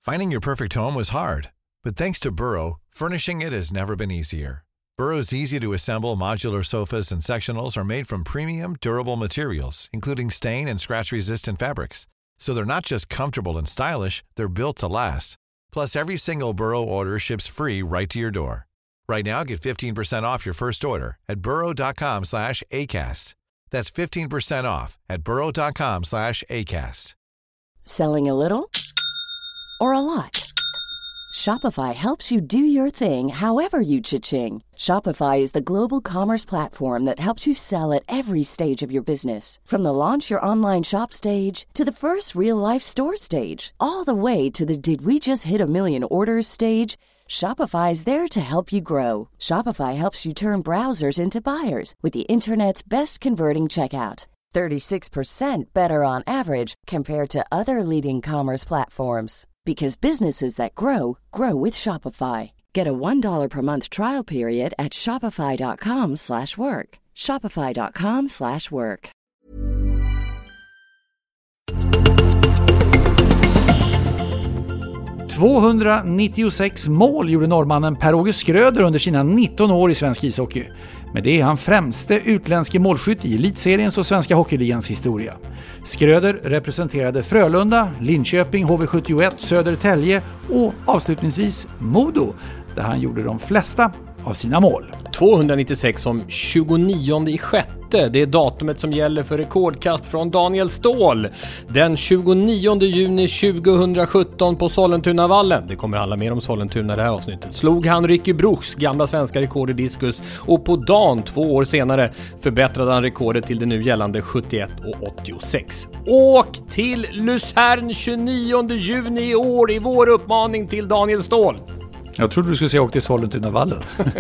Finding your perfect home was hard, but thanks to Burrow, furnishing it has never been easier. Burrow's easy-to-assemble modular sofas and sectionals are made from premium, durable materials, including stain and scratch-resistant fabrics. So they're not just comfortable and stylish, they're built to last. Plus, every single Burrow order ships free right to your door. Right now, get 15% off your first order at burrow.com/ACAST. That's 15% off at burrow.com/ACAST. Selling a little or a lot? Shopify helps you do your thing however you cha-ching. Shopify is the global commerce platform that helps you sell at every stage of your business. From the launch your online shop stage to the first real-life store stage, all the way to the did we just hit a million orders stage. Shopify is there to help you grow. Shopify helps you turn browsers into buyers with the internet's best converting checkout. 36% better on average compared to other leading commerce platforms. Because businesses that grow, grow with Shopify. Get a $1 per month trial period at shopify.com/work. Shopify.com/work. ...296 mål gjorde norrmannen Per-Åge Skröder under sina 19 år i svensk ishockey. Men det är han främste utländske målskytt i elitseriens och svenska hockeyligans historia. Skröder representerade Frölunda, Linköping, HV71, Södertälje och avslutningsvis Modo, där han gjorde de flesta av sina mål. 296 som 29/6. Det är datumet som gäller för rekordkast från Daniel Ståhl. Den 29 juni 2017 på Sollentunavallen. Det kommer alla mer om Sollentuna i det här avsnittet. Slog han Ricky Bruchs gamla svenska rekord i diskus och på dagen 2 år senare förbättrade han rekordet till det nu gällande 71,86. Åk till Luzern 29 juni i år i vår uppmaning till Daniel Ståhl. Jag trodde du skulle säga åk till Sollentunavallen.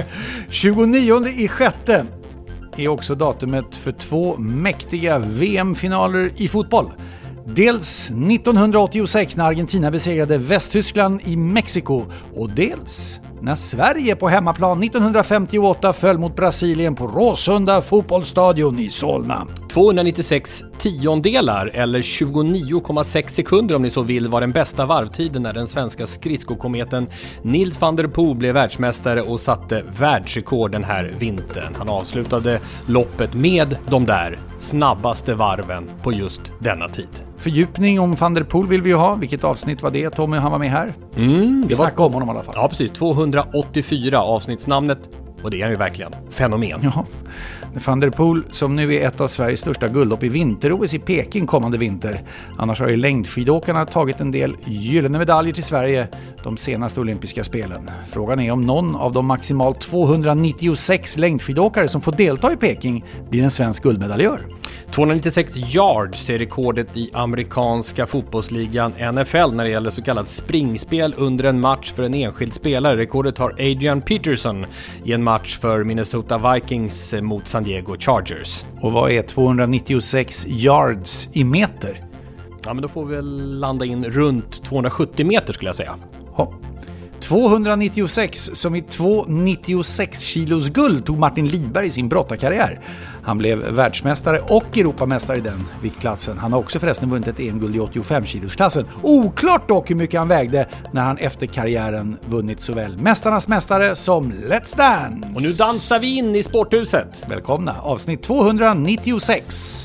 29/6 är också datumet för 2 mäktiga VM-finaler i fotboll. Dels 1986 när Argentina besegrade Västtyskland i Mexiko och dels när Sverige på hemmaplan 1958 föll mot Brasilien på Råsunda fotbollsstadion i Solna. 296 tiondelar eller 29,6 sekunder om ni så vill var den bästa varvtiden när den svenska skridskokometen Nils van der Poel blev världsmästare och satte världsrekord den här vintern. Han avslutade loppet med de där snabbaste varven på just denna tid. Fördjupning om van der Poel vill vi ha. Vilket avsnitt var det, Tommy? Han var med här. Vi snackade om honom i alla fall. Ja, precis. 284 avsnittsnamnet. Och det är ju verkligen fenomen. Ja. Van der Poel som nu är ett av Sveriges största guldlopp i vinter-OS i Peking kommande vinter. Annars har ju längdskidåkarna tagit en del gyllene medaljer till Sverige de senaste olympiska spelen. Frågan är om någon av de maximalt 296 längdskidåkare som får delta i Peking blir en svensk guldmedaljör. 296 yards är rekordet i amerikanska fotbollsligan NFL när det gäller så kallat springspel under en match för en enskild spelare. Rekordet har Adrian Peterson i en match för Minnesota Vikings mot San Diego Chargers. Och vad är 296 yards i meter? Ja, men då får vi landa in runt 270 meter skulle jag säga. Ja. 296 som i 296 kilos guld tog Martin Lidberg i sin brottarkarriär. Han blev världsmästare och Europamästare i den viktklassen. Han har också förresten vunnit ett EM-guld i 85 kilosklassen. Oklart dock hur mycket han vägde när han efter karriären vunnit såväl Mästarnas mästare som Let's Dance. Och nu dansar vi in i sporthuset. Välkomna, avsnitt 296.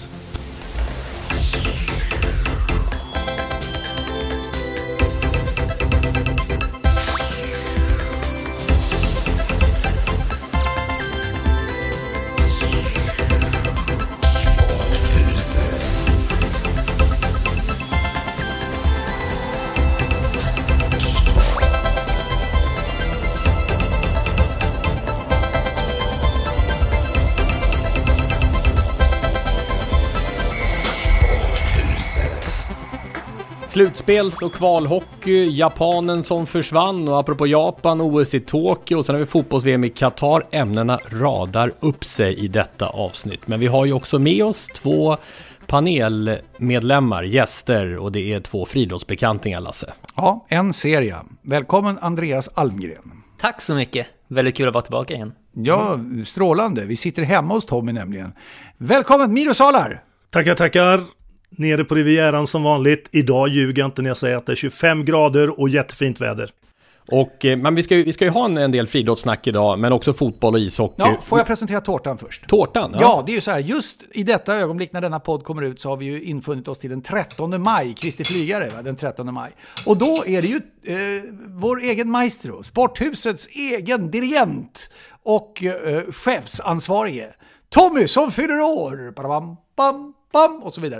Slutspels- och kvalhockey, Japanen som försvann och apropå Japan, OS i Tokyo och sen har vi fotbolls-VM i Qatar. Ämnena radar upp sig i detta avsnitt. Men vi har ju också med oss 2 panelmedlemmar, gäster och det är 2 friidrottsbekantingar, Lasse. Ja, en serie. Välkommen Andreas Almgren. Tack så mycket. Väldigt kul att vara tillbaka igen. Ja, strålande. Vi sitter hemma hos Tommy nämligen. Välkommen Miro Salar. Tackar. Nere på Rivieran som vanligt. Idag ljuger jag inte när jag säger att det är 25 grader och jättefint väder. Och men vi ska ju ha en del friidrottssnack idag, men också fotboll och ishockey. Ja, får jag presentera tårtan först? Tårtan? Ja, det är ju så här, just i detta ögonblick när denna podd kommer ut så har vi ju infunnit oss till den 13 maj, Kristi flygare, va? Den 13 maj. Och då är det ju vår egen maestro, Sporthusets egen dirigent och chefsansvarige, Tommy som fyller år, bam, bam, bam, och så vidare.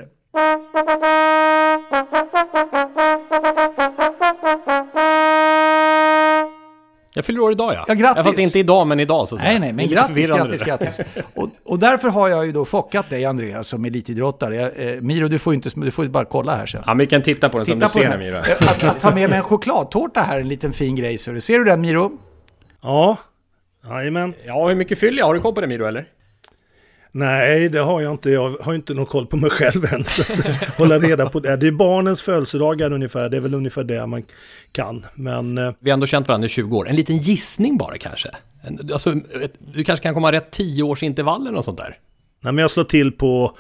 Jag fyller år idag, ja. Ja, grattis. Fast inte idag, men idag så att säga. Nej, men grattis. Och därför har jag ju då chockat dig, Andreas, som elitidrottare. Miro, du får ju bara kolla här sen. Ja, men vi kan titta på den som du ser den, Miro. Att ta med mig en chokladtårta här, en liten fin grej. Så ser du den, Miro? Ja, jajamän. Ja, hur mycket fyller jag? Har du koll på det, Miro, eller? Nej, det har jag inte. Jag har inte någon koll på mig själv ens. Hålla reda på det. Det är barnens födelsedagar ungefär. Det är väl ungefär det man kan. Men vi har ändå känt varandra i 20 år. En liten gissning bara kanske. Alltså, du kanske kan komma rätt 10 års intervaller och sånt där. Nej, men jag slår till på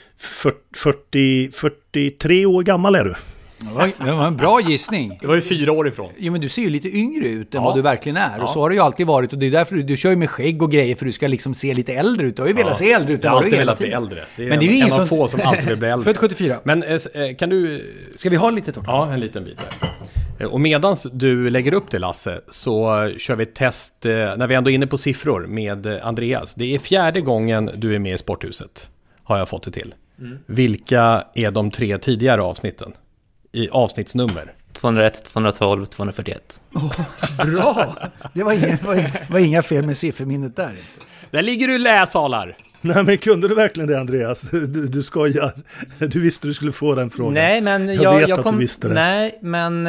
43 år gammal är du. Det var en bra gissning. Det var ju 4 år ifrån. Jo, men du ser ju lite yngre ut än vad du verkligen är. Och så har det ju alltid varit. Och det är därför du kör ju med skägg och grejer. För du ska liksom se lite äldre ut. Du har ju velat se äldre ut. Jag har alltid velat bli äldre. Det är men det är ju en av få som alltid vill bli äldre. Född 74. Men kan du... Ska vi ha lite tårta? Ja, en liten bit där. Och medans du lägger upp det, Lasse, så kör vi ett test när vi ändå är inne på siffror med Andreas. Det är 4:e gången du är med i Sporthuset, har jag fått det till. Vilka är de 3 tidigare avsnitten i avsnittsnummer? 201, 212, 241. Bra! Det var inga fel med sifferminnet där. Där ligger du i läsalar. Nej, men kunde du verkligen det, Andreas? Du skojar. Du visste du skulle få den frågan. Nej, men jag kom... Du visste det. Nej, men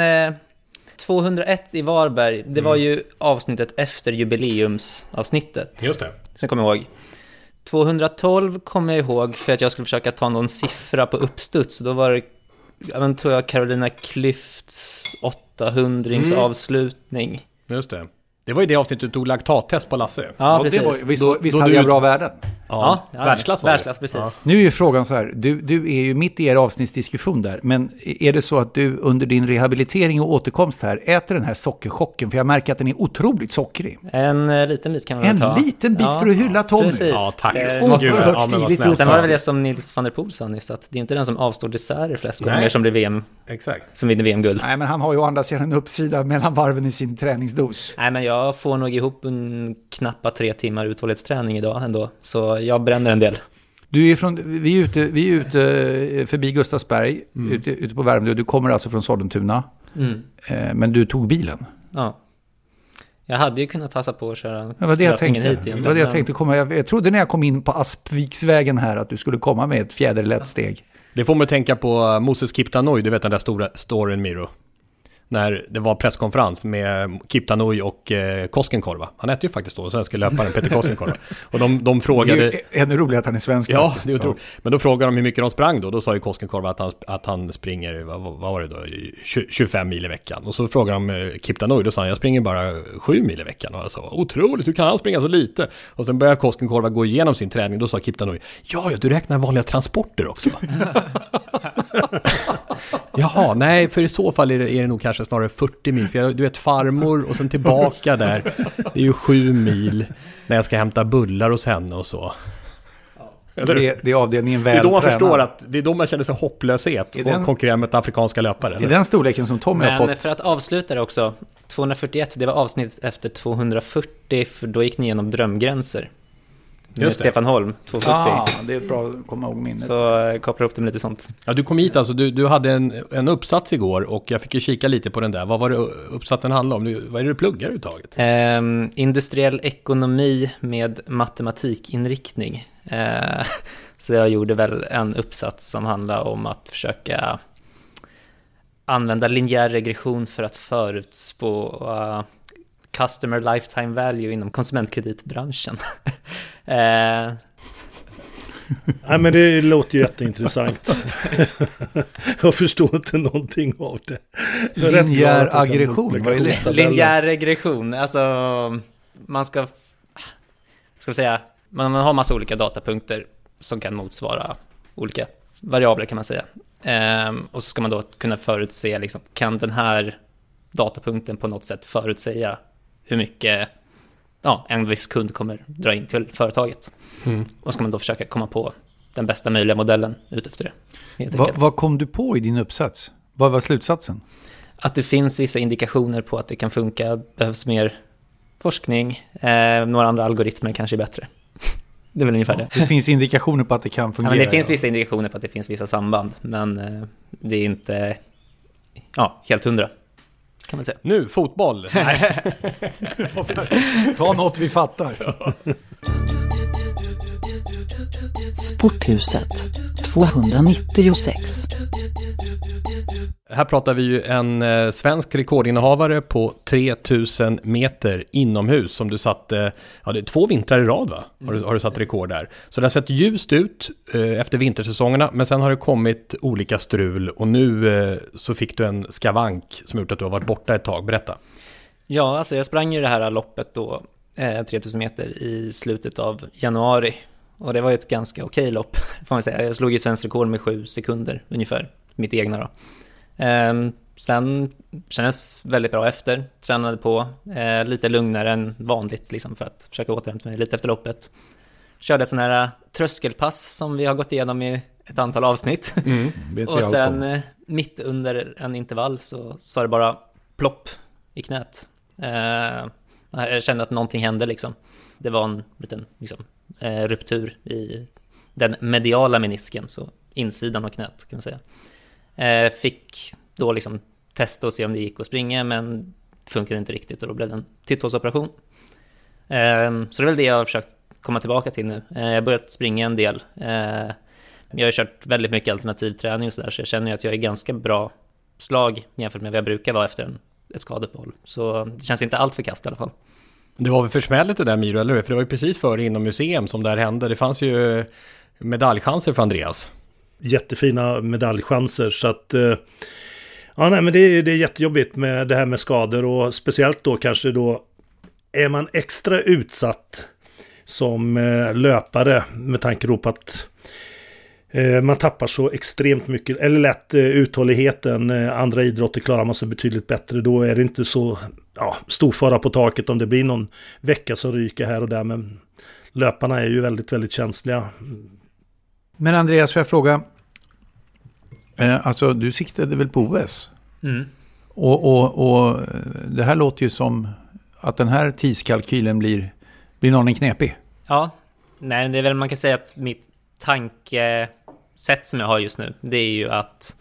201 i Varberg, det var ju avsnittet efter jubileumsavsnittet. Just det. Sen kommer jag ihåg. 212 kommer jag ihåg för att jag skulle försöka ta någon siffra på uppstuds. Då var det, jag tror jag, Carolina Klüfts 800-rings avslutning. Just det. Det var ju det avsnitt du tog laktattest på Lasse. Ja, precis. Visst hade jag bra värden? Ja, världsklass var det. Världsklass, precis. Ja. Nu är ju frågan så här, du är ju mitt i er avsnittsdiskussion där, men är det så att du under din rehabilitering och återkomst här äter den här sockerchocken? För jag märker att den är otroligt sockrig. En liten bit kan man ta. En liten bit för att hylla Tommy. Precis. Ja, tack. Sen var det väl det som Nils van der Poel sa nyss, att det är inte den som avstår desserter flest gånger som blir VM. Exakt. Som vinner VM-guld. Nej, men han har ju å andra sidan en uppsida mellan varven i sin träningsdos. Nej, men jag får nog ihop en knappa 3 timmar uthållighetsträning idag ändå. Så jag bränner en del. Vi är ute förbi Gustavsberg, ute på Värmdö. Du kommer alltså från Sollentuna. Men du tog bilen. Ja. Jag hade ju kunnat passa på att köra. Det var det jag tänkte. Jag trodde när jag kom in på Aspviksvägen här att du skulle komma med ett fjäderlätt steg. Det får mig tänka på Moses Kiptanoj, du vet den där stora storyn, Miro. När det var presskonferens med Kiptanoj och Koskenkorva. Han äter ju faktiskt då svenska löparen Peter Koskenkorva. Och de frågade... Det är ännu roligare att han är svensk. Ja, faktiskt. Det är otroligt. Men då frågade de hur mycket de sprang då. Då sa ju Koskenkorva att han springer, vad var det då, 25 mil i veckan. Och så frågade de Kiptanoj, då sa han, jag springer bara 7 mil i veckan. Och jag sa, otroligt, hur kan han springa så lite? Och sen började Koskenkorva gå igenom sin träning. Då sa Kiptanoj, ja, du räknar vanliga transporter också. Jaha, nej, för i så fall är det nog kanske snarare 40 mil. För du vet, farmor och sen tillbaka där. Det är ju 7 mil när jag ska hämta bullar hos henne och så. Det är avdelningen väl. Det är då man förstår att det är då man känner sig hopplöshet och konkurrerar med afrikanska löpare. Eller? I den storleken som Tommy har fått. Men för att avsluta det också, 241, det var avsnitt efter 240, för då gick ni igenom drömgränser. Med Stefan Holm, 240. Det är bra att komma ihåg minnet. Så kopplar upp det med lite sånt. Ja, du kom hit alltså, du hade en uppsats igår och jag fick ju kika lite på den där. Vad var det uppsatsen handlade om? Vad är det du pluggar uttaget? Industriell ekonomi med matematikinriktning. Så jag gjorde väl en uppsats som handlar om att försöka använda linjär regression för att förutspå customer lifetime value inom konsumentkreditbranschen. Nej, men det låter ju jätteintressant. Jag förstår inte någonting av det. Linjär aggression. Linjär regression. Alltså, man ska säga, man har massa olika datapunkter som kan motsvara olika variabler kan man säga. Och så ska man då kunna förutse, liksom, kan den här datapunkten på något sätt förutsäga hur mycket en viss kund kommer dra in till företaget. Och ska man då försöka komma på den bästa möjliga modellen ut efter det. Vad kom du på i din uppsats? Vad var slutsatsen? Att det finns vissa indikationer på att det kan funka, behövs mer forskning, några andra algoritmer kanske är bättre. Det är väl ungefär det. Det finns indikationer på att det kan fungera. Ja, men det finns vissa indikationer på att det finns vissa samband, men det är inte helt 100 kan man säga. Nu, fotboll. Ta något vi fattar. Sporthuset 296. Här pratar vi ju en svensk rekordinnehavare på 3000 meter inomhus som du satte, det är 2 vintrar i rad va? Har du satt rekord där. Så det har sett ljust ut efter vintersäsongerna, men sen har det kommit olika strul och nu så fick du en skavank som gjort att du har varit borta ett tag. Berätta. Ja, alltså jag sprang ju det här loppet då 3000 meter i slutet av januari. Och det var ju ett ganska okej lopp, får man säga. Jag slog ju svensk rekord med 7 sekunder ungefär, mitt egna då. Sen kändes väldigt bra efter, tränade på, lite lugnare än vanligt liksom, för att försöka återhämta mig lite efter loppet. Körde ett sån här tröskelpass som vi har gått igenom i ett antal avsnitt. Och sen mitt under en intervall så sa det bara plopp i knät. Jag kände att någonting hände liksom. Det var en liten liksom, ruptur i den mediala menisken, så insidan av knät kan man säga. Fick då liksom testa och se om det gick att springa, men funkade inte riktigt och då blev det en titthålsoperation. Så det är väl det jag har försökt komma tillbaka till nu. Jag har börjat springa en del. Jag har kört väldigt mycket alternativträning och sådär, så jag känner att jag är ganska bra slag jämfört med vad jag brukar vara efter ett skadeuppehåll. Så det känns inte allt för kast i alla fall. Det var väl försmädligt det där, Miro, eller hur? För det var ju precis före inom museum som det här hände. Det fanns ju medaljchanser för Andreas. Jättefina medaljchanser, så att men det är jättejobbigt med det här med skador, och speciellt då kanske då är man extra utsatt som löpare med tanke på att man tappar så extremt mycket, eller lätt uthålligheten. Andra idrotter klarar man sig betydligt bättre. Då är det inte så stor fara på taket om det blir någon vecka som ryker här och där, men löparna är ju väldigt, väldigt känsliga. Men Andreas, får jag fråga, alltså du siktade väl på OS? Och det här låter ju som att den här tidskalkylen blir någon knepig. Ja, nej, det är väl, man kan säga att mitt tankesätt som jag har just nu, det är ju att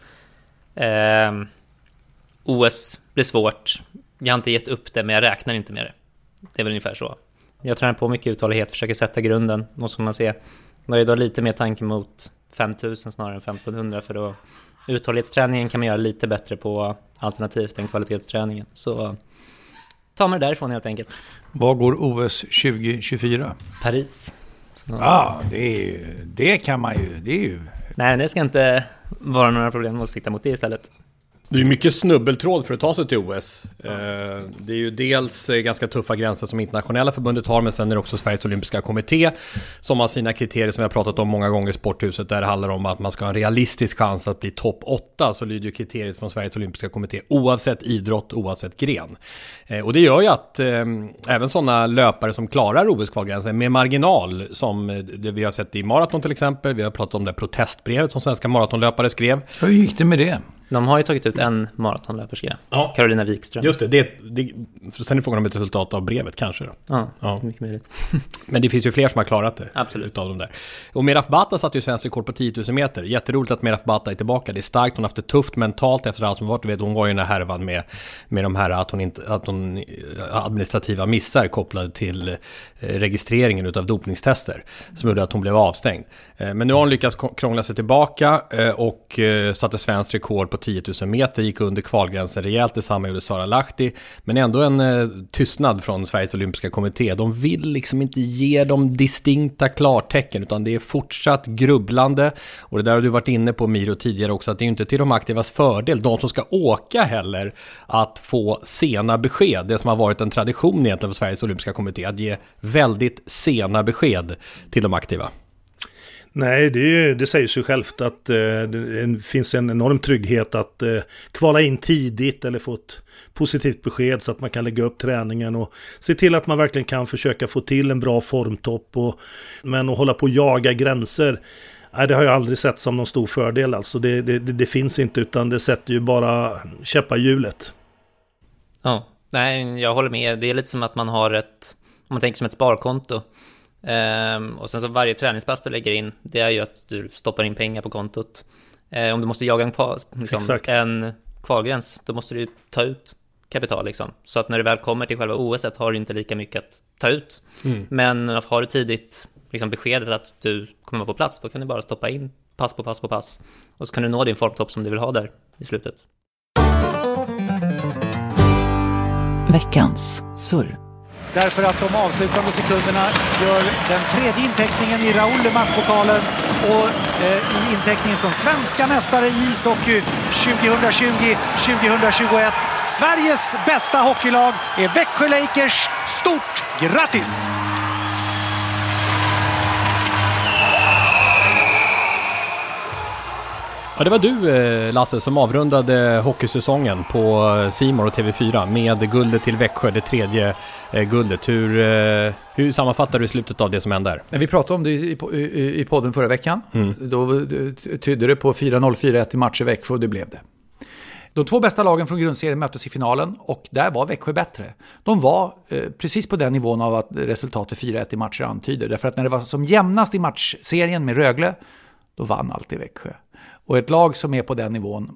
OS blir svårt. Jag har inte gett upp det, men jag räknar inte med det. Det är väl ungefär så. Jag tränar på mycket uthållighet, försöker sätta grunden. Och som man ser, då är det lite mer tanke mot 5000 snarare än 1500, för då uthållighetsträningen kan man göra lite bättre på alternativt än kvalitetsträningen. Så ta mig därifrån helt enkelt. Vad går OS 2024? Paris. Det kan man ju. Det är ju... Nej, det ska inte vara några problem att sikta mot det istället. Det är ju mycket snubbeltråd för att ta sig till OS. Det är ju dels ganska tuffa gränser som internationella förbundet har, men sen är det också Sveriges olympiska kommitté som har sina kriterier som vi har pratat om många gånger i Sporthuset, där det handlar om att man ska ha en realistisk chans att bli topp 8, så lyder ju kriteriet från Sveriges olympiska kommitté oavsett idrott, oavsett gren. Och det gör ju att även sådana löpare som klarar OS-kvalgränsen med marginal, som det vi har sett i maraton till exempel, vi har pratat om det protestbrevet som svenska maratonlöpare skrev. Hur gick det med det? De har ju tagit ut en maratonlöperska, Carolina Wikström. Just det, sen är frågan om ett resultat av brevet kanske då. Ja. Mycket möjligt. Men det finns ju fler som har klarat det. Absolut. Utav dem där. Och Meraf Bata satt ju svensk rekord på 10 000 meter. Jätteroligt att Meraf Bata är tillbaka. Det är starkt, hon har haft det tufft mentalt efter allt som varit. Du vet, hon var ju den här härvan med de här att hon administrativa missar kopplade till registreringen utav dopningstester som gjorde att hon blev avstängd. Men nu har hon lyckats krångla sig tillbaka och satte svensk rekord på 10 000 meter, gick under kvalgränsen rejält. Detsamma gjorde Sara Lahti, men ändå en tystnad från Sveriges olympiska kommitté. De vill liksom inte ge dem distinkta klartecken, utan det är fortsatt grubblande. Och det där har du varit inne på, Miro, tidigare också, att det är inte till de aktivas fördel, de som ska åka heller, att få sena besked. Det som har varit en tradition egentligen för Sveriges olympiska kommitté, att ge väldigt sena besked till de aktiva. Nej, det säger sig självt att det finns en enorm trygghet att kvala in tidigt eller få ett positivt besked så att man kan lägga upp träningen och se till att man verkligen kan försöka få till en bra formtopp. Men att hålla på och jaga gränser, nej, det har jag aldrig sett som någon stor fördel. Alltså det finns inte, utan det sätter ju bara käppar hjulet. Ja, nej, jag håller med. Det är lite som att man har om man tänker som ett sparkonto. Och sen så varje träningspass du lägger in, det är ju att du stoppar in pengar på kontot. Om du måste jaga en kvalgräns, då måste du ta ut kapital liksom. Så att när du väl kommer till själva OS har du inte lika mycket att ta ut. Men har du tidigt liksom beskedet att du kommer på plats, då kan du bara stoppa in pass på pass på pass. Och så kan du nå din formtopp som du vill ha där i slutet. Veckans surr. Därför att de avslutande sekunderna gör den tredje inteckningen i Raoul de Marc-pokalen och i inteckningen som svenska mästare i ishockey 2020-2021. Sveriges bästa hockeylag är Växjö Lakers. Stort grattis! Ja, det var du, Lasse, som avrundade hockeysäsongen på C More och TV4 med guldet till Växjö, det tredje guldet. Hur sammanfattar du slutet av det som hände där? När vi pratade om det i podden förra veckan, då tydde det på 4-0-4-1 i matcher Växjö, och det blev det. De två bästa lagen från grundserien möttes i finalen, och där var Växjö bättre. De var precis på den nivån av att resultatet 4-1 i matcher antyder. Därför att när det var som jämnast i matchserien med Rögle, då vann alltid Växjö. Och ett lag som är på den nivån,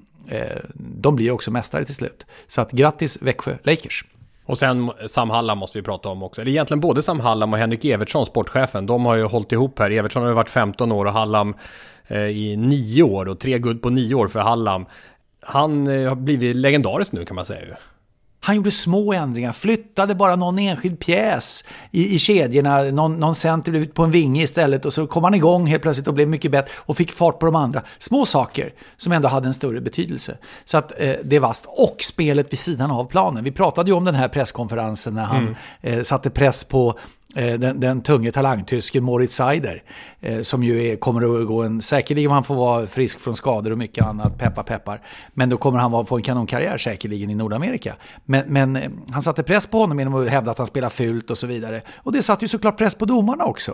de blir också mästare till slut. Så att grattis Växjö Lakers. Och sen Sam Hallam måste vi prata om också. Eller egentligen både Sam Hallam och Henrik Evertsson, sportchefen. De har ju hållit ihop här. Evertsson har varit 15 år och Hallam i 9 år. Och 3 guld på 9 år för Hallam. Han har blivit legendarisk nu, kan man säga ju. Han gjorde små ändringar, flyttade bara någon enskild pjäs i kedjorna, någon center blev ut på en vinge istället, och så kom han igång helt plötsligt och blev mycket bättre och fick fart på de andra. Små saker som ändå hade en större betydelse. Så att det var och spelet vid sidan av planen. Vi pratade ju om den här presskonferensen när han satte press på den tunga talangtysken Moritz Seider, som ju kommer att gå säkerligen han får vara frisk från skador och mycket annat, peppar. Men då kommer han få en kanonkarriär säkerligen i Nordamerika. Men han satte press på honom genom att hävda att han spelar fult och så vidare. Och det satte ju såklart press på domarna också.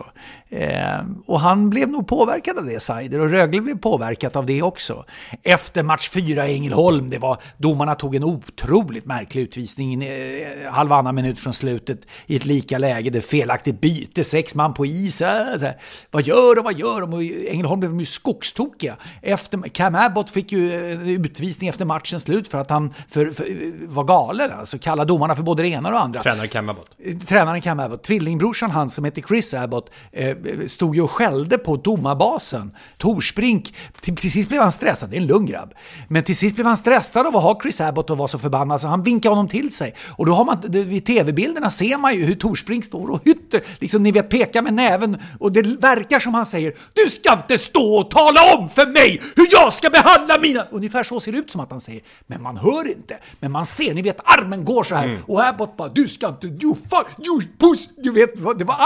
Och han blev nog påverkad av det, Seider, och Rögle blev påverkat av det också. Efter match 4 i Ängelholm, domarna tog en otroligt märklig utvisning halvannan minut från slutet i ett lika läge, det felaktigt byte, 6 man på is. Vad gör de? Och Ängelholm blev ju skogstokiga. Cam Abbott fick ju utvisning efter matchens slut för att han var galen. Alltså kalla domarna för både det ena och det andra. Tränaren Cam Abbott. Tvillingbrorsan han som heter Chris Abbott stod ju och skällde på domarbasen. Torsbrink. Till sist blev han stressad. Det är en lugn grabb. Men till sist blev han stressad av att ha Chris Abbott och var så förbannad så han vinkade honom till sig. Och då har man vid tv-bilderna ser man ju hur Torsbrink står och hytter. Liksom ni vet, peka med näven, och det verkar som han säger: du ska inte stå och tala om för mig hur jag ska behandla mina... Ungefär så ser det ut som att han säger. Men man hör inte. Men man ser, ni vet, armen går så här. Och Abbott bara: du ska inte, you puss. Du vet, det var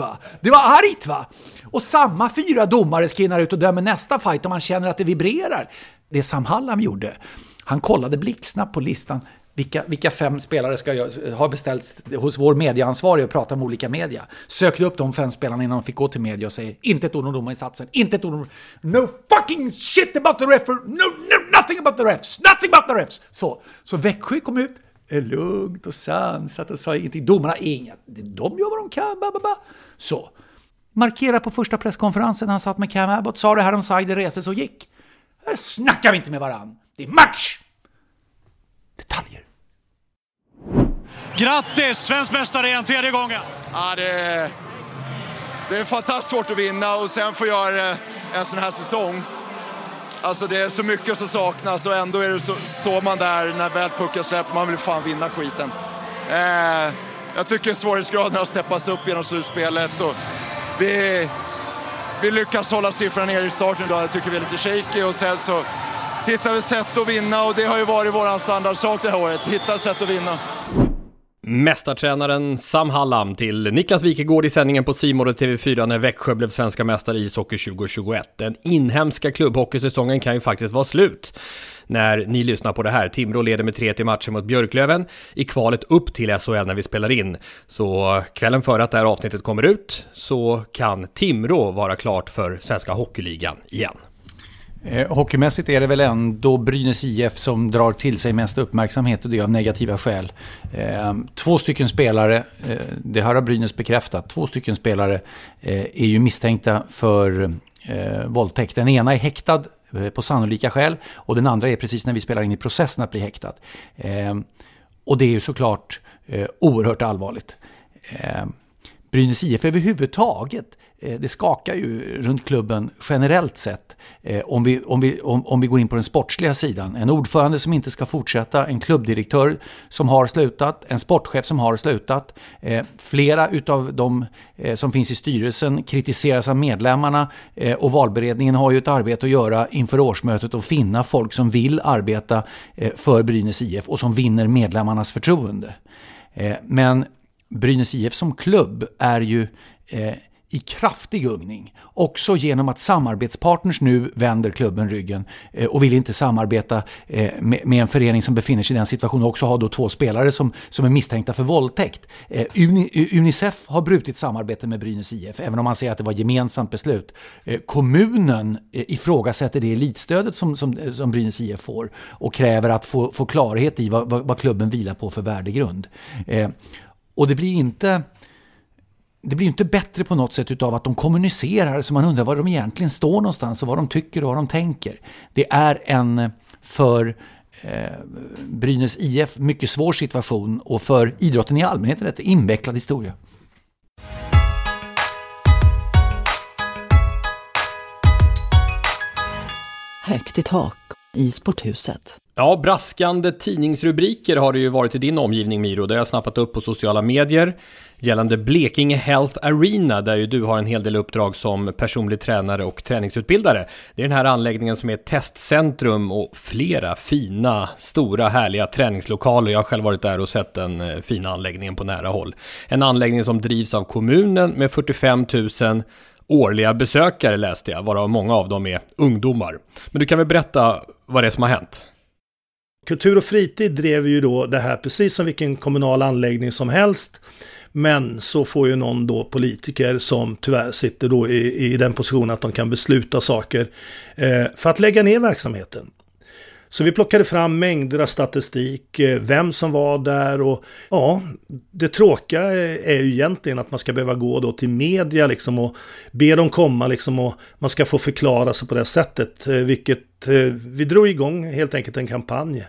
argt va? Och samma 4 domare skinnar ut och dömer nästa fight och man känner att det vibrerar. Det Sam Hallam gjorde, han kollade blixtsnabbt på listan. Vilka 5 spelare ska jag ha beställt hos vår medieansvarig och prata med olika media. Sökte upp de 5 spelarna innan de fick gå till media och säger: inte ett ord om domarinsatsen, inte ett ord om... No fucking shit about the ref, nothing about the refs, nothing about the refs. Så Växjö kom ut lugnt och sansat och sa ingenting. Domarna inget. De gör vad de kan. Så. Markera på första presskonferensen han satt med Cam Abbott, sa det här om Seider reses och gick. Här snackar vi inte med varann. Det är match! Detaljer. Grattis, svensk mästare igen 3:e gången. Ja, det är fantastiskt svårt att vinna och sen få göra en sån här säsong. Alltså det är så mycket som saknas och ändå står man där när väl pucken släpper, man vill fan vinna skiten. Jag tycker svårighetsgraden har steppats upp genom slutspelet och vi lyckas hålla siffran ner i starten idag. Jag tycker vi är lite shaky och sen så hittar vi sätt att vinna och det har ju varit våran standardsak det här året. Hitta sätt att vinna. Mästartränaren Sam Hallam till Niklas Wikegård i sändningen på C More och TV4 när Växjö blev svenska mästare i ishockey 2021. Den inhemska klubbhockeysäsongen kan ju faktiskt vara slut när ni lyssnar på det här. Timrå leder med 3 matcher mot Björklöven i kvalet upp till SHL när vi spelar in. Så kvällen före att det här avsnittet kommer ut så kan Timrå vara klart för Svenska Hockeyligan igen. Hockeymässigt är det väl ändå Brynäs IF som drar till sig mest uppmärksamhet, och det är av negativa skäl. 2 stycken spelare, det här har Brynäs bekräftat, 2 stycken spelare är ju misstänkta för våldtäkt. Den ena är häktad på sannolika skäl och den andra är precis när vi spelar in i processen att bli häktad. Och det är ju såklart oerhört allvarligt. Brynäs IF överhuvudtaget, det skakar ju runt klubben generellt sett. Om vi går in på den sportsliga sidan. En ordförande som inte ska fortsätta, en klubbdirektör som har slutat, en sportchef som har slutat. Flera utav de som finns i styrelsen kritiseras av medlemmarna, och valberedningen har ju ett arbete att göra inför årsmötet och finna folk som vill arbeta för Brynäs IF och som vinner medlemmarnas förtroende. Men Brynäs IF som klubb är ju i kraftig gungning. Också genom att samarbetspartners nu vänder klubben ryggen och vill inte samarbeta med en förening som befinner sig i den situationen och också har då 2 spelare som är misstänkta för våldtäkt. Unicef har brutit samarbete med Brynäs IF, även om man säger att det var gemensamt beslut. Kommunen ifrågasätter det elitstödet som Brynäs IF får och kräver att få klarhet i vad klubben vilar på för värdegrund. Och det blir inte bättre på något sätt utav att de kommunicerar så man undrar var de egentligen står någonstans och vad de tycker och vad de tänker. Det är en för Brynäs IF mycket svår situation och för idrotten i allmänhet är det en invecklad historia. Högt i tak i sporthuset. Ja, braskande tidningsrubriker har det ju varit i din omgivning, Miro. Det har jag snappat upp på sociala medier gällande Blekinge Health Arena, där ju du har en hel del uppdrag som personlig tränare och träningsutbildare. Det är den här anläggningen som är ett testcentrum och flera fina, stora, härliga träningslokaler. Jag har själv varit där och sett den fina anläggningen på nära håll. En anläggning som drivs av kommunen med 45 000 årliga besökare läste jag, varav många av dem är ungdomar. Men du kan väl berätta vad det är som har hänt? Kultur och fritid drev ju då det här precis som vilken kommunal anläggning som helst. Men så får ju någon då politiker som tyvärr sitter då i den positionen att de kan besluta saker för att lägga ner verksamheten. Så vi plockade fram mängder av statistik, vem som var där och ja, det tråkiga är ju egentligen att man ska behöva gå då till media liksom och be dem komma liksom och man ska få förklara sig på det sättet, vilket vi drog igång helt enkelt en kampanj.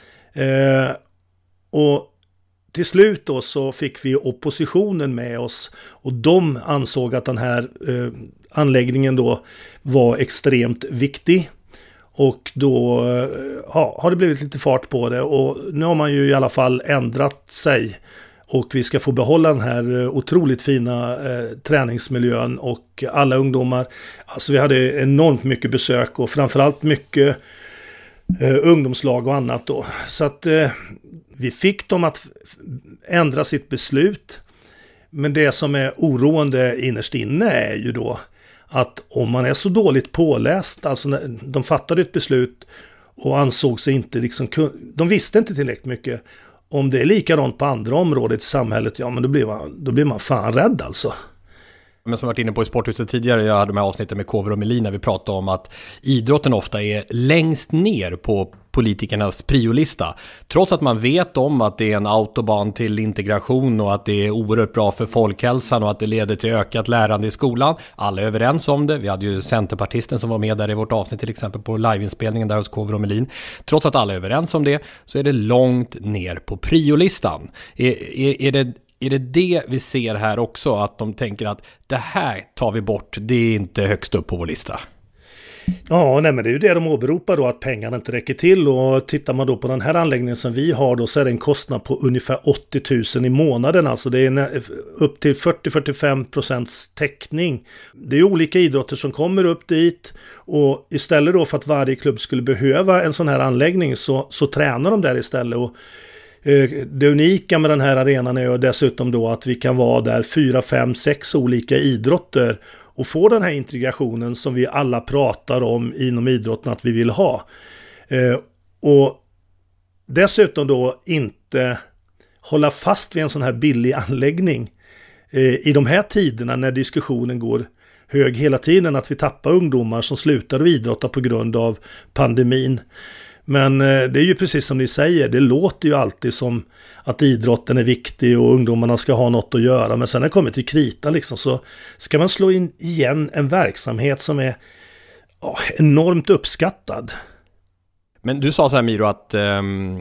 Och till slut då så fick vi oppositionen med oss och de ansåg att den här anläggningen då var extremt viktig. Och då har det blivit lite fart på det och nu har man ju i alla fall ändrat sig och vi ska få behålla den här otroligt fina träningsmiljön och alla ungdomar. Alltså vi hade enormt mycket besök och framförallt mycket ungdomslag och annat då. Så att vi fick dem att ändra sitt beslut. Men det som är oroande innerst inne är ju då att om man är så dåligt påläst, alltså de fattade ett beslut och ansåg sig inte liksom, de visste inte tillräckligt mycket. Om det är likadant på andra områden i samhället, ja men då blir man fan rädd alltså. Men som jag varit inne på i Sporthuset tidigare, jag hade de här avsnitten med Kover och Melin när vi pratade om att idrotten ofta är längst ner på politikernas priolista. Trots att man vet om att det är en autobahn till integration och att det är oerhört bra för folkhälsan och att det leder till ökat lärande i skolan. Alla är överens om det. Vi hade ju centerpartisten som var med där i vårt avsnitt till exempel på liveinspelningen där hos Kover och Melin. Trots att alla är överens om det så är det långt ner på priolistan. Är det vi ser här också, att de tänker att det här tar vi bort, det är inte högst upp på vår lista? Ja, nej, men det är ju det de åberopar då, att pengarna inte räcker till. Och tittar man då på den här anläggningen som vi har då, så är det en kostnad på ungefär 80 000 i månaden. Alltså det är upp till 40-45% täckning. Det är olika idrotter som kommer upp dit. Och istället då för att varje klubb skulle behöva en sån här anläggning så tränar de där istället. Och Det unika med den här arenan är ju dessutom då att vi kan vara där 4, 5, 6 olika idrotter och få den här integrationen som vi alla pratar om inom idrotten att vi vill ha. Och dessutom då inte hålla fast vid en sån här billig anläggning i de här tiderna när diskussionen går hög hela tiden, att vi tappar ungdomar som slutar att idrotta på grund av pandemin. Men det är ju precis som ni säger, det låter ju alltid som att idrotten är viktig och ungdomarna ska ha något att göra. Men sen när det kommer till kritan liksom, så ska man slå in igen en verksamhet som är enormt uppskattad. Men du sa så här, Miro, att det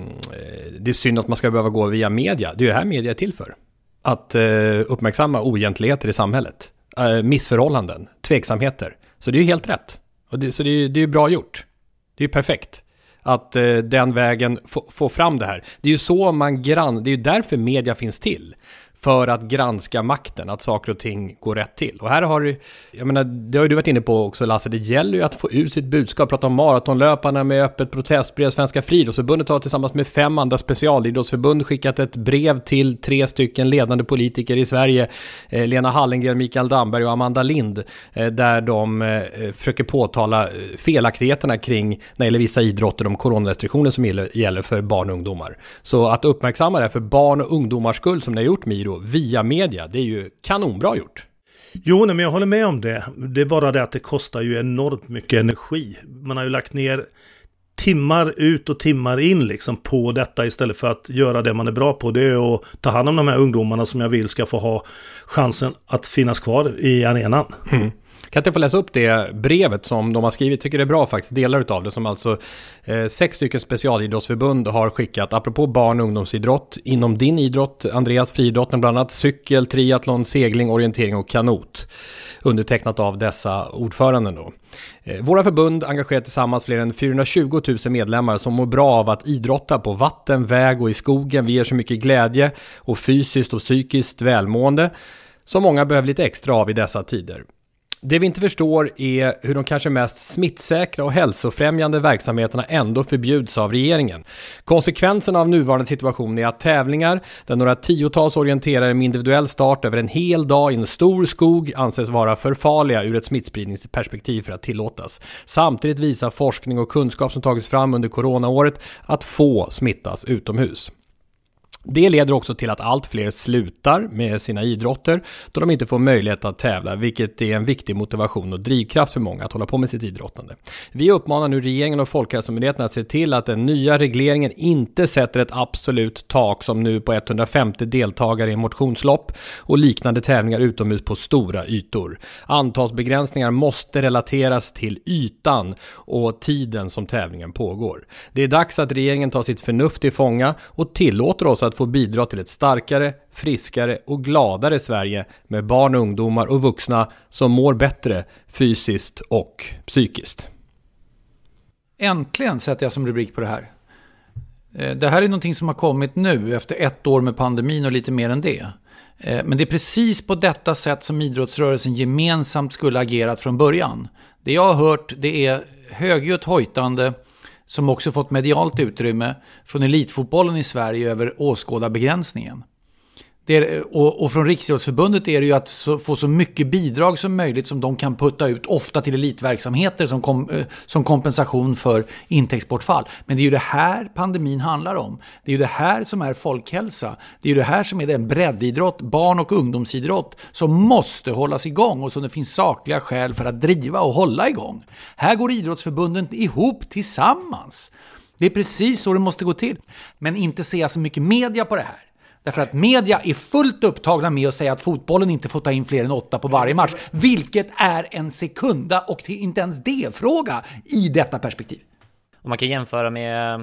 är synd att man ska behöva gå via media. Det är ju det här media är till för. Att uppmärksamma oegentligheter i samhället. Missförhållanden, tveksamheter. Så det är ju helt rätt. Och det är ju bra gjort. Det är ju perfekt att den vägen få fram det här. Det är ju så det är ju därför media finns till. För att granska makten, att saker och ting går rätt till. Och här har du, jag menar, det har ju du varit inne på också, Lasse, det gäller ju att få ut sitt budskap, prata om maratonlöparna med öppet protestbrev. Svenska Friidrottsförbundet har tillsammans med 5 andra specialidrottsförbund skickat ett brev till 3 stycken ledande politiker i Sverige, Lena Hallengren, Mikael Damberg och Amanda Lind, där de försöker påtala felaktigheterna kring när det gäller vissa idrotter, de coronarestriktioner som gäller för barn och ungdomar. Så att uppmärksamma det för barn och ungdomars skull, som ni har gjort, Miro, via media, det är ju kanonbra gjort. Jo, men jag håller med om det. Det är bara det att det kostar ju enormt mycket energi. Man har ju lagt ner timmar ut och timmar in liksom på detta istället för att göra det man är bra på. Det är att ta hand om de här ungdomarna som jag vill ska få ha chansen att finnas kvar i arenan. Mm. Kan jag få läsa upp det brevet som de har skrivit? Tycker det är bra faktiskt, delar utav det, som alltså 6 stycken specialidrottsförbund har skickat apropå barn- och ungdomsidrott inom din idrott, Andreas, friidrotten bland annat, cykel, triathlon, segling, orientering och kanot, undertecknat av dessa ordföranden då. Våra förbund engagerar tillsammans fler än 420 000 medlemmar som mår bra av att idrotta på vatten, väg och i skogen. Vi ger så mycket glädje och fysiskt och psykiskt välmående som många behöver lite extra av i dessa tider. Det vi inte förstår är hur de kanske mest smittsäkra och hälsofrämjande verksamheterna ändå förbjuds av regeringen. Konsekvensen av nuvarande situation är att tävlingar där några tiotals orienterare med individuell start över en hel dag i en stor skog anses vara för farliga ur ett smittspridningsperspektiv för att tillåtas. Samtidigt visar forskning och kunskap som tagits fram under coronaåret att få smittas utomhus. Det leder också till att allt fler slutar med sina idrotter då de inte får möjlighet att tävla, vilket är en viktig motivation och drivkraft för många att hålla på med sitt idrottande. Vi uppmanar nu regeringen och Folkhälsomyndigheten att se till att den nya regleringen inte sätter ett absolut tak som nu på 150 deltagare i motionslopp och liknande tävlingar utomhus på stora ytor. Antalsbegränsningar måste relateras till ytan och tiden som tävlingen pågår. Det är dags att regeringen tar sitt förnuft i fånga och tillåter oss att få bidra till ett starkare, friskare och gladare Sverige med barn, ungdomar och vuxna som mår bättre fysiskt och psykiskt. Äntligen sätter jag som rubrik på det här. Det här är någonting som har kommit nu efter 1 år med pandemin och lite mer än det. Men det är precis på detta sätt som idrottsrörelsen gemensamt skulle agerat från början. Det jag har hört, det är högljutt hojtande som också fått medialt utrymme från elitfotbollen i Sverige över åskådarbegränsningen. Och från Riksidrottsförbundet är det ju att få så mycket bidrag som möjligt som de kan putta ut, ofta till elitverksamheter som kompensation för intäktsbortfall. Men det är ju det här pandemin handlar om. Det är ju det här som är folkhälsa. Det är ju det här som är den breddidrott, barn- och ungdomsidrott som måste hållas igång och som det finns sakliga skäl för att driva och hålla igång. Här går idrottsförbunden ihop tillsammans. Det är precis så det måste gå till. Men inte se så mycket media på det här. Därför att media är fullt upptagna med att säga att fotbollen inte får ta in fler än 8 på varje match. Vilket är en sekunda och inte ens det-fråga i detta perspektiv. Och man kan jämföra med...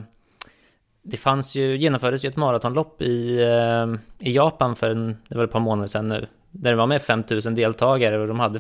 genomfördes ju ett maratonlopp i Japan för det var ett par månader sedan nu. Där det var med 5000 deltagare och de hade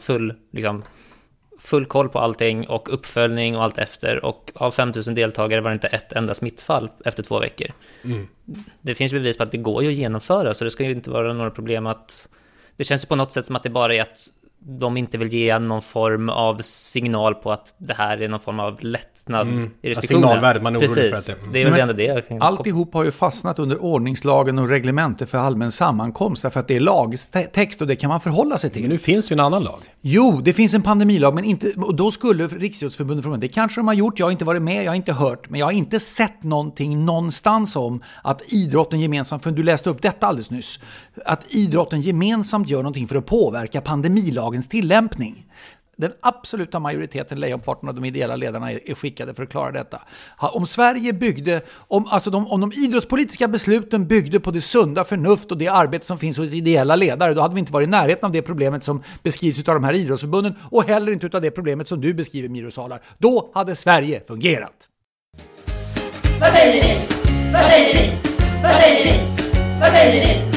full koll på allting och uppföljning och allt efter. Och av 5000 deltagare var det inte ett enda smittfall efter 2 veckor. Mm. Det finns bevis på att det går ju att genomföra, så det ska ju inte vara några problem att... Det känns ju på något sätt som att det bara är att de inte vill ge någon form av signal på att det här är någon form av lättnad i restriktionerna. Signalvärdet, man är orolig för att det är väl ändå det. Alltihop har ju fastnat under ordningslagen och reglemente för allmän sammankomst, därför att det är lagtext och det kan man förhålla sig till. Men nu finns det ju en annan lag. Jo, det finns en pandemilag, men inte, och då skulle Riksidrottsförbundet fråga, det kanske de har gjort, jag har inte varit med, jag har inte hört, men jag har inte sett någonting någonstans om att idrotten gemensamt, för du läste upp detta alldeles nyss, att idrotten gemensamt gör någonting för att påverka pandemilagens tillämpning. Den absoluta majoriteten, lejonparten av de ideella ledarna är skickade för att klara detta. Om Sverige byggde, om de idrottspolitiska besluten byggde på det sunda förnuft och det arbete som finns hos ideella ledare, då hade vi inte varit i närheten av det problemet som beskrivs av de här idrottsförbunden, och heller inte av det problemet som du beskriver, Miro Salar. Då hade Sverige fungerat. Vad säger ni? Vad säger ni? Vad säger ni? Vad säger ni?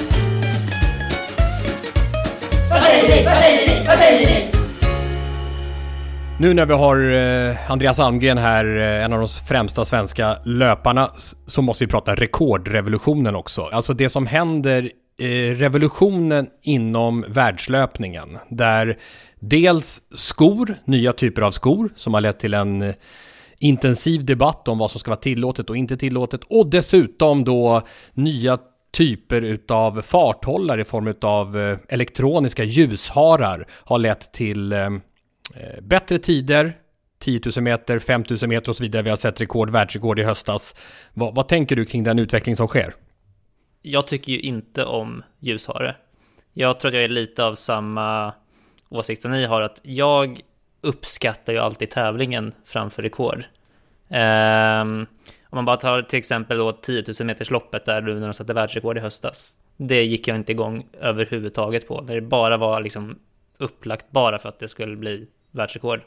Vad säger ni? Vad säger ni? Vad säger ni? Nu när vi har Andreas Almgren här, en av de främsta svenska löparna, så måste vi prata rekordrevolutionen också. Alltså det som händer, revolutionen inom världslöpningen, där dels skor, nya typer av skor som har lett till en intensiv debatt om vad som ska vara tillåtet och inte tillåtet, och dessutom då nya typer utav farthållare i form av elektroniska ljusharar har lett till bättre tider, 10 000 meter, 5 000 meter och så vidare. Vi har sett världsrekord i höstas. Vad tänker du kring den utveckling som sker? Jag tycker ju inte om ljushare. Jag tror att jag är lite av samma åsikt som ni har, att jag uppskattar ju alltid tävlingen framför rekord. Om man bara tar till exempel då 10 000 meters loppet där när de satte världsrekord i höstas. Det gick jag inte igång överhuvudtaget på. Där det bara var liksom upplagt bara för att det skulle bli världsrekord.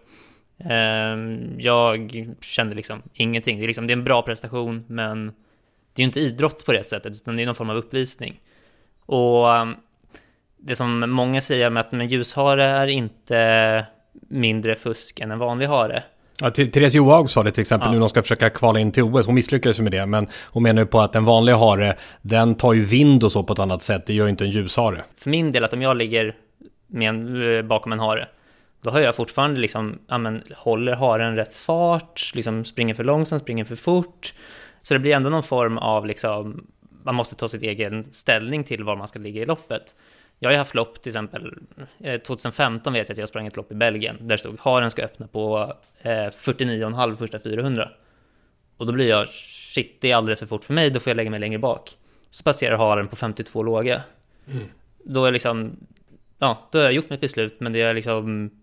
Jag kände liksom ingenting. Det är en bra prestation, men det är ju inte idrott på det sättet, utan det är någon form av uppvisning. Och det som många säger med att ljushare är inte mindre fusk än en vanlig hare. Ja, Therese Johaug sa det till exempel nu när de ska försöka kvala in till OS. Hon misslyckades med det, men hon menar ju på att en vanlig hare, den tar ju vind och så på ett annat sätt. Det gör ju inte en ljushare. För min del, att om jag ligger bakom en hare, då har jag fortfarande håller haren rätt fart, springer för långsamt, springer för fort. Så det blir ändå någon form av man måste ta sitt egen ställning till var man ska ligga i loppet. Jag har haft lopp till exempel 2015, vet jag att jag sprang ett lopp i Belgien där stod haren ska öppna på 49,5 första 400. Och då blir jag, shit, det är alldeles för fort för mig, då får jag lägga mig längre bak. Så passerar haren på 52 låga. Då är då har jag gjort mitt beslut, men det är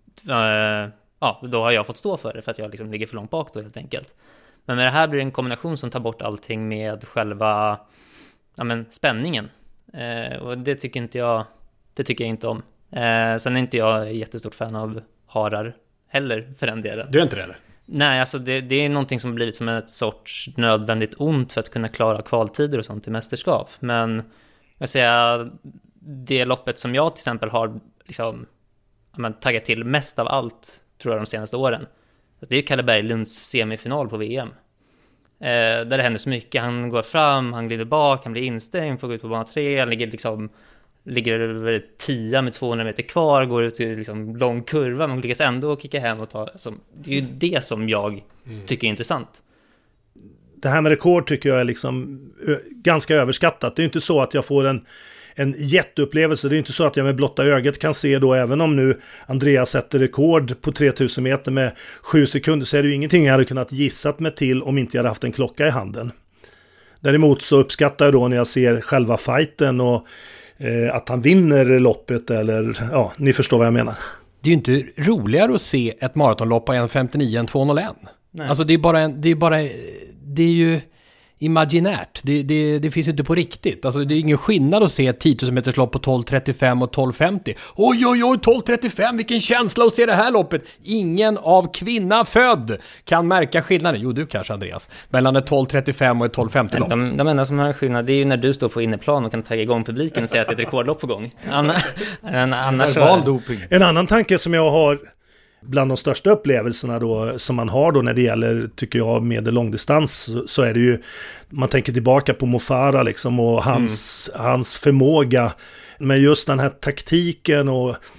då har jag fått stå för det för att jag ligger för långt bak då helt enkelt. Men med det här blir det en kombination som tar bort allting med själva spänningen. Och det tycker jag inte om. Sen är inte jag jättestort fan av harar heller, för den delen. Du är inte det eller? Nej, alltså det är någonting som blivit som ett sorts nödvändigt ont för att kunna klara kvaltider och sånt i mästerskap. Men jag säger, det loppet som jag till exempel har taggat till mest av allt, tror jag, de senaste åren, det är Kalle Berglunds semifinal på VM. Där det händer så mycket. Han går fram, han glider bak, han blir instängd, får gå ut på bana 3, han ligger över 10 med 200 meter kvar, går ut i lång kurva, men lyckas ändå kicka hem och ta. Det är ju det som jag tycker är intressant. Det här med rekord tycker jag är ganska överskattat. Det är inte så att jag får en jätteupplevelse. Det är inte så att jag med blotta ögat kan se då, även om nu Andreas sätter rekord på 3000 meter med 7 sekunder, så är det ju ingenting jag hade kunnat gissat mig till om inte jag hade haft en klocka i handen. Däremot så uppskattar jag då när jag ser själva fighten och att han vinner loppet, eller ni förstår vad jag menar. Det är ju inte roligare att se ett maratonlopp på 1.59 än 2.01. Alltså det är ju imaginärt. Det finns inte på riktigt. Alltså det är ingen skillnad att se ett 10 000 meters lopp på 12.35 och 12.50. Oj, 12.35, vilken känsla att se det här loppet. Ingen av kvinna född kan märka skillnaden. Jo, du kanske, Andreas. Mellan ett 12.35 och ett 12.50 lopp. De enda som har en skillnad, det är ju när du står på inneplan och kan ta igång publiken och säga att det är ett rekordlopp på gång. Annars en annan tanke som jag har, bland de största upplevelserna då, som man har då när det gäller, tycker jag, med långdistans, så är det ju, man tänker tillbaka på Mo Farah och hans förmåga med just den här taktiken och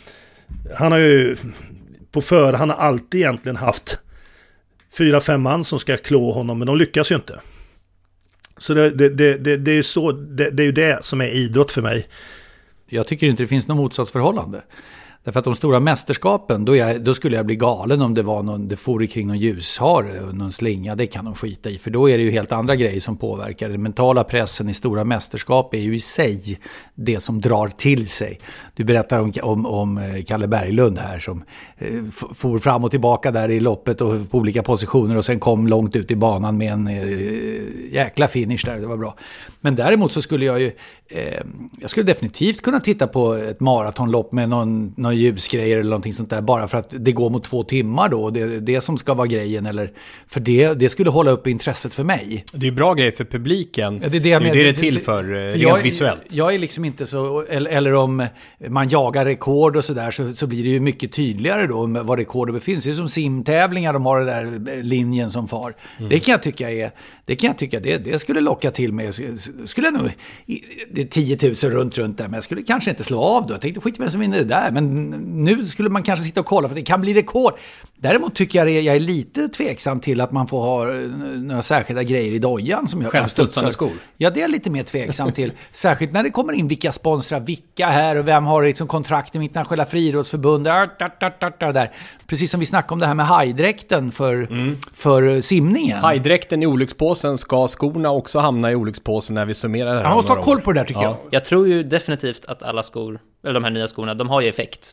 han har ju på han har alltid egentligen haft 4-5 man som ska klå honom, men de lyckas ju inte. Så det är ju så, det är ju det som är idrott för mig. Jag tycker inte det finns något motsatsförhållande. Därför att de stora mästerskapen, då skulle jag bli galen om det var det for kring någon ljushare och någon slinga, det kan de skita i. För då är det ju helt andra grejer som påverkar. Den mentala pressen i stora mästerskap är ju i sig det som drar till sig. Du berättar om Kalle Berglund här som for fram och tillbaka där i loppet och på olika positioner och sen kom långt ut i banan med en jäkla finish där, det var bra. Men däremot så skulle jag skulle definitivt kunna titta på ett maratonlopp med någon ljusgrejer eller någonting sånt där, bara för att det går mot 2 timmar då, det är det som ska vara grejen, eller för det skulle hålla upp intresset för mig. Det är bra grej för publiken. Ja, det är till för rent visuellt. Jag är liksom inte så, eller om man jagar rekord och sådär, så blir det ju mycket tydligare då var rekordet befinner sig. Som simtävlingar, de har den där linjen som far. Det kan jag tycka det skulle locka till mig. Skulle nog, det är 10 000 runt där, men jag skulle kanske inte slå av då. Jag tänkte skit vem som vinner det där, men nu skulle man kanske sitta och kolla för det kan bli rekord. Däremot tycker jag är lite tveksam till att man får ha några särskilda grejer i dojan som jag självstudsande skor. Ja, det är lite mer tveksam till. Särskilt när det kommer in vilka sponsrar vilka här och vem har liksom kontrakt med internationella friidrottsförbund där. Precis som vi snackade om det här med hajdräkten för simningen. Hajdräkten i olyckspåsen, ska skorna också hamna i olyckspåsen när vi summerar det här? Man måste ha koll på det där tycker jag. Jag tror ju definitivt att alla skor, eller de här nya skorna, de har ju effekt.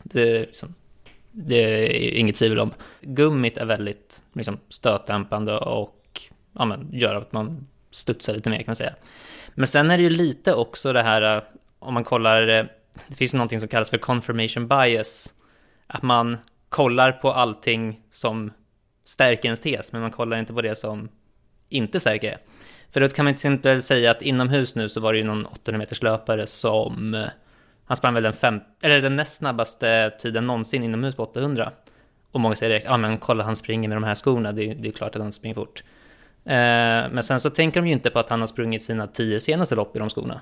Det är inget tvivel om. Gummit är väldigt liksom, stötdämpande och gör att man studsar lite mer kan man säga. Men sen är det ju lite också det här, om man kollar, det finns någonting som kallas för confirmation bias. Att man kollar på allting som stärker ens tes, men man kollar inte på det som inte stärker det. För då kan man till exempel säga att inomhus nu så var det ju någon 800 meters löpare som... Han sprang väl den näst snabbaste tiden någonsin inomhus på 800. Och många säger direkt, men kolla han springer med de här skorna, det är klart att han springer fort. Men sen så tänker de ju inte på att han har sprungit sina 10 senaste lopp i de skorna.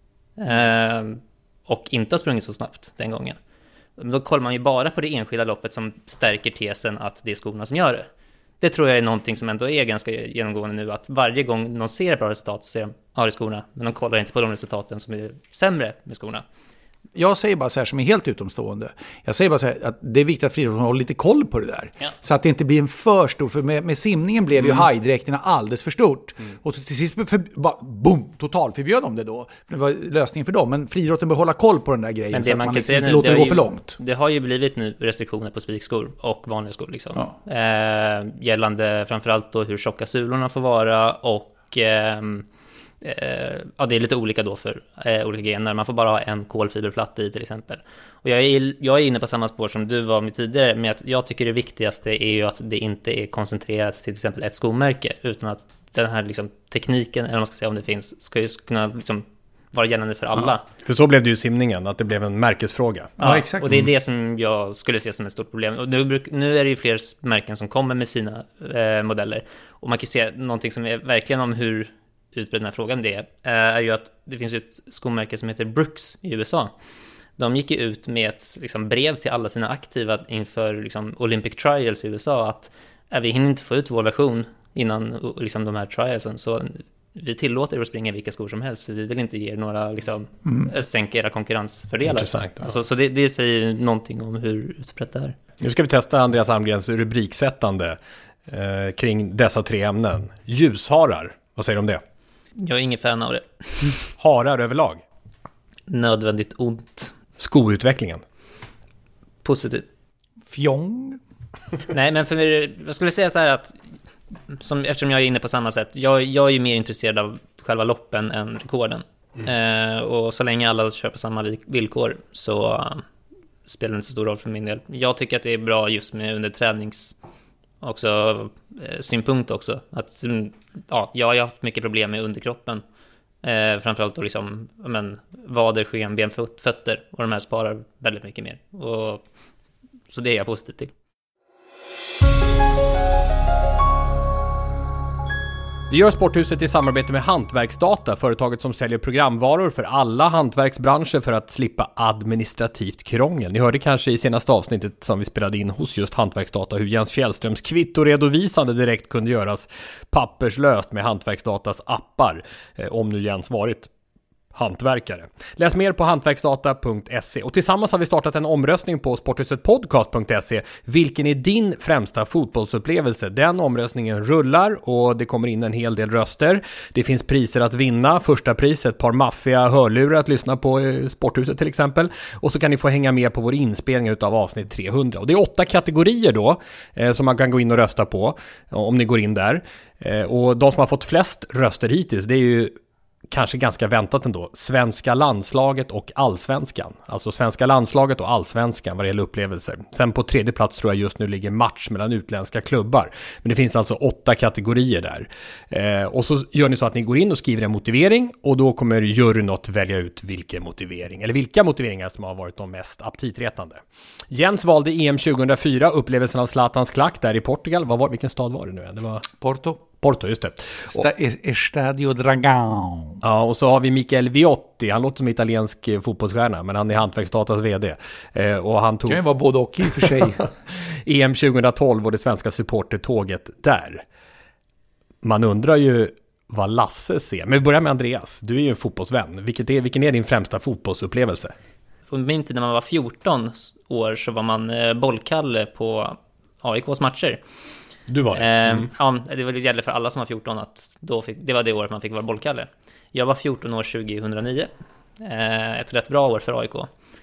Och inte har sprungit så snabbt den gången. Då kollar man ju bara på det enskilda loppet som stärker tesen att det är skorna som gör det. Det tror jag är någonting som ändå är ganska genomgående nu, att varje gång någon ser ett bra resultat så ser de, det är skorna, men de kollar inte på de resultaten som är sämre med skorna. Jag säger bara så här som är helt utomstående. Jag säger bara så här att det är viktigt att friidrotten håller lite koll på det där. Ja. Så att det inte blir en för stor, för med simningen blev ju hajdräkterna alldeles för stort. Och till sist totalförbjöd de det då. Det var lösningen för dem. Men friidrotten bör hålla koll på den där grejen. Men det så man kan liksom inte låta det gå för långt. Det har ju blivit nu restriktioner på spikskor och vanliga skor. Liksom. Ja. Gällande framförallt då hur tjocka sulorna får vara och... det är lite olika då för olika grenar. Man får bara ha en kolfiberplatta i till exempel. Och jag är inne på samma spår som du var med tidigare, med att jag tycker det viktigaste är ju att det inte är koncentrerat till exempel ett skomärke, utan att den här liksom, tekniken, eller vad man ska säga om det finns, ska ju kunna liksom, vara gällande för alla. För så blev det ju simningen, att det blev en märkesfråga. Ja, exakt. Och det är det som jag skulle se som ett stort problem. Och nu är det ju fler märken som kommer med sina modeller. Och man kan se någonting som är verkligen om hur utbredd den här frågan det är ju att det finns ett skomärke som heter Brooks i USA. De gick ju ut med ett liksom, brev till alla sina aktiva inför liksom, Olympic Trials i USA att vi hinner inte få ut vår version innan liksom, de här trialsen, så vi tillåter er att springa vilka skor som helst, för vi vill inte ge er några liksom, sänka era konkurrensfördelar. Intressant, ja. Alltså, så det säger någonting om hur utbrett det är. Nu ska vi testa Andreas Almgrens rubriksättande kring dessa 3 ämnen. Ljusharar, vad säger du om det? Jag är ingen fan av det. Harar överlag? Nödvändigt ont. Skoutvecklingen? Positivt. Fjong? Nej, men jag skulle säga så här att eftersom jag är inne på samma sätt, jag är ju mer intresserad av själva loppen än rekorden. Och så länge alla kör på samma villkor så spelar det inte så stor roll för min del. Jag tycker att det är bra just med undertränings också synpunkt också, att jag har haft mycket problem med underkroppen, framförallt då liksom vader, skenben, fötter, och de här sparar väldigt mycket mer, och så det är jag positiv till. Vi gör Sporthuset i samarbete med Hantverksdata, företaget som säljer programvaror för alla hantverksbranscher för att slippa administrativt krångel. Ni hörde kanske i senaste avsnittet som vi spelade in hos just Hantverksdata hur Jens Fjällströms kvittoredovisande direkt kunde göras papperslöst med Hantverksdatas appar, om nu Jens varit hantverkare. Läs mer på hantverksdata.se. Och tillsammans har vi startat en omröstning på sporthusetpodcast.se. Vilken är din främsta fotbollsupplevelse? Den omröstningen rullar och det kommer in en hel del röster. Det finns priser att vinna. Första pris, ett par maffiga hörlurar att lyssna på i Sporthuset till exempel. Och så kan ni få hänga med på vår inspelning utav avsnitt 300. Och det är 8 kategorier då som man kan gå in och rösta på om ni går in där. Och de som har fått flest röster hittills, det är ju kanske ganska väntat ändå. Svenska landslaget och allsvenskan. Alltså svenska landslaget och allsvenskan vad det gäller upplevelser. Sen på 3:e plats tror jag just nu ligger match mellan utländska klubbar. Men det finns alltså 8 kategorier där. Och så gör ni så att ni går in och skriver en motivering. Och då kommer juryn att välja ut vilken motivering. Eller vilka motiveringar som har varit de mest aptitretande. Jens valde EM 2004. Upplevelsen av Zlatans klack där i Portugal. Vilken stad var det nu? Det var Porto, just det. Estadio Dragão. Ja, och så har vi Mikael Viotti. Han låter som italiensk fotbollsstjärna, men han är Hantverksdatas vd. Och han tog... Det kan ju vara både och i och för sig. EM 2012 och det svenska supportertåget där. Man undrar ju vad Lasse ser. Men vi börjar med Andreas. Du är ju en fotbollsvän. Vilken är din främsta fotbollsupplevelse? På min tid när man var 14 år så var man bollkalle på AIKs matcher. Du var det? Ja, det gällde för alla som var 14 att det var det året man fick vara bollkalle. Jag var 14 år 2009. Ett rätt bra år för AIK.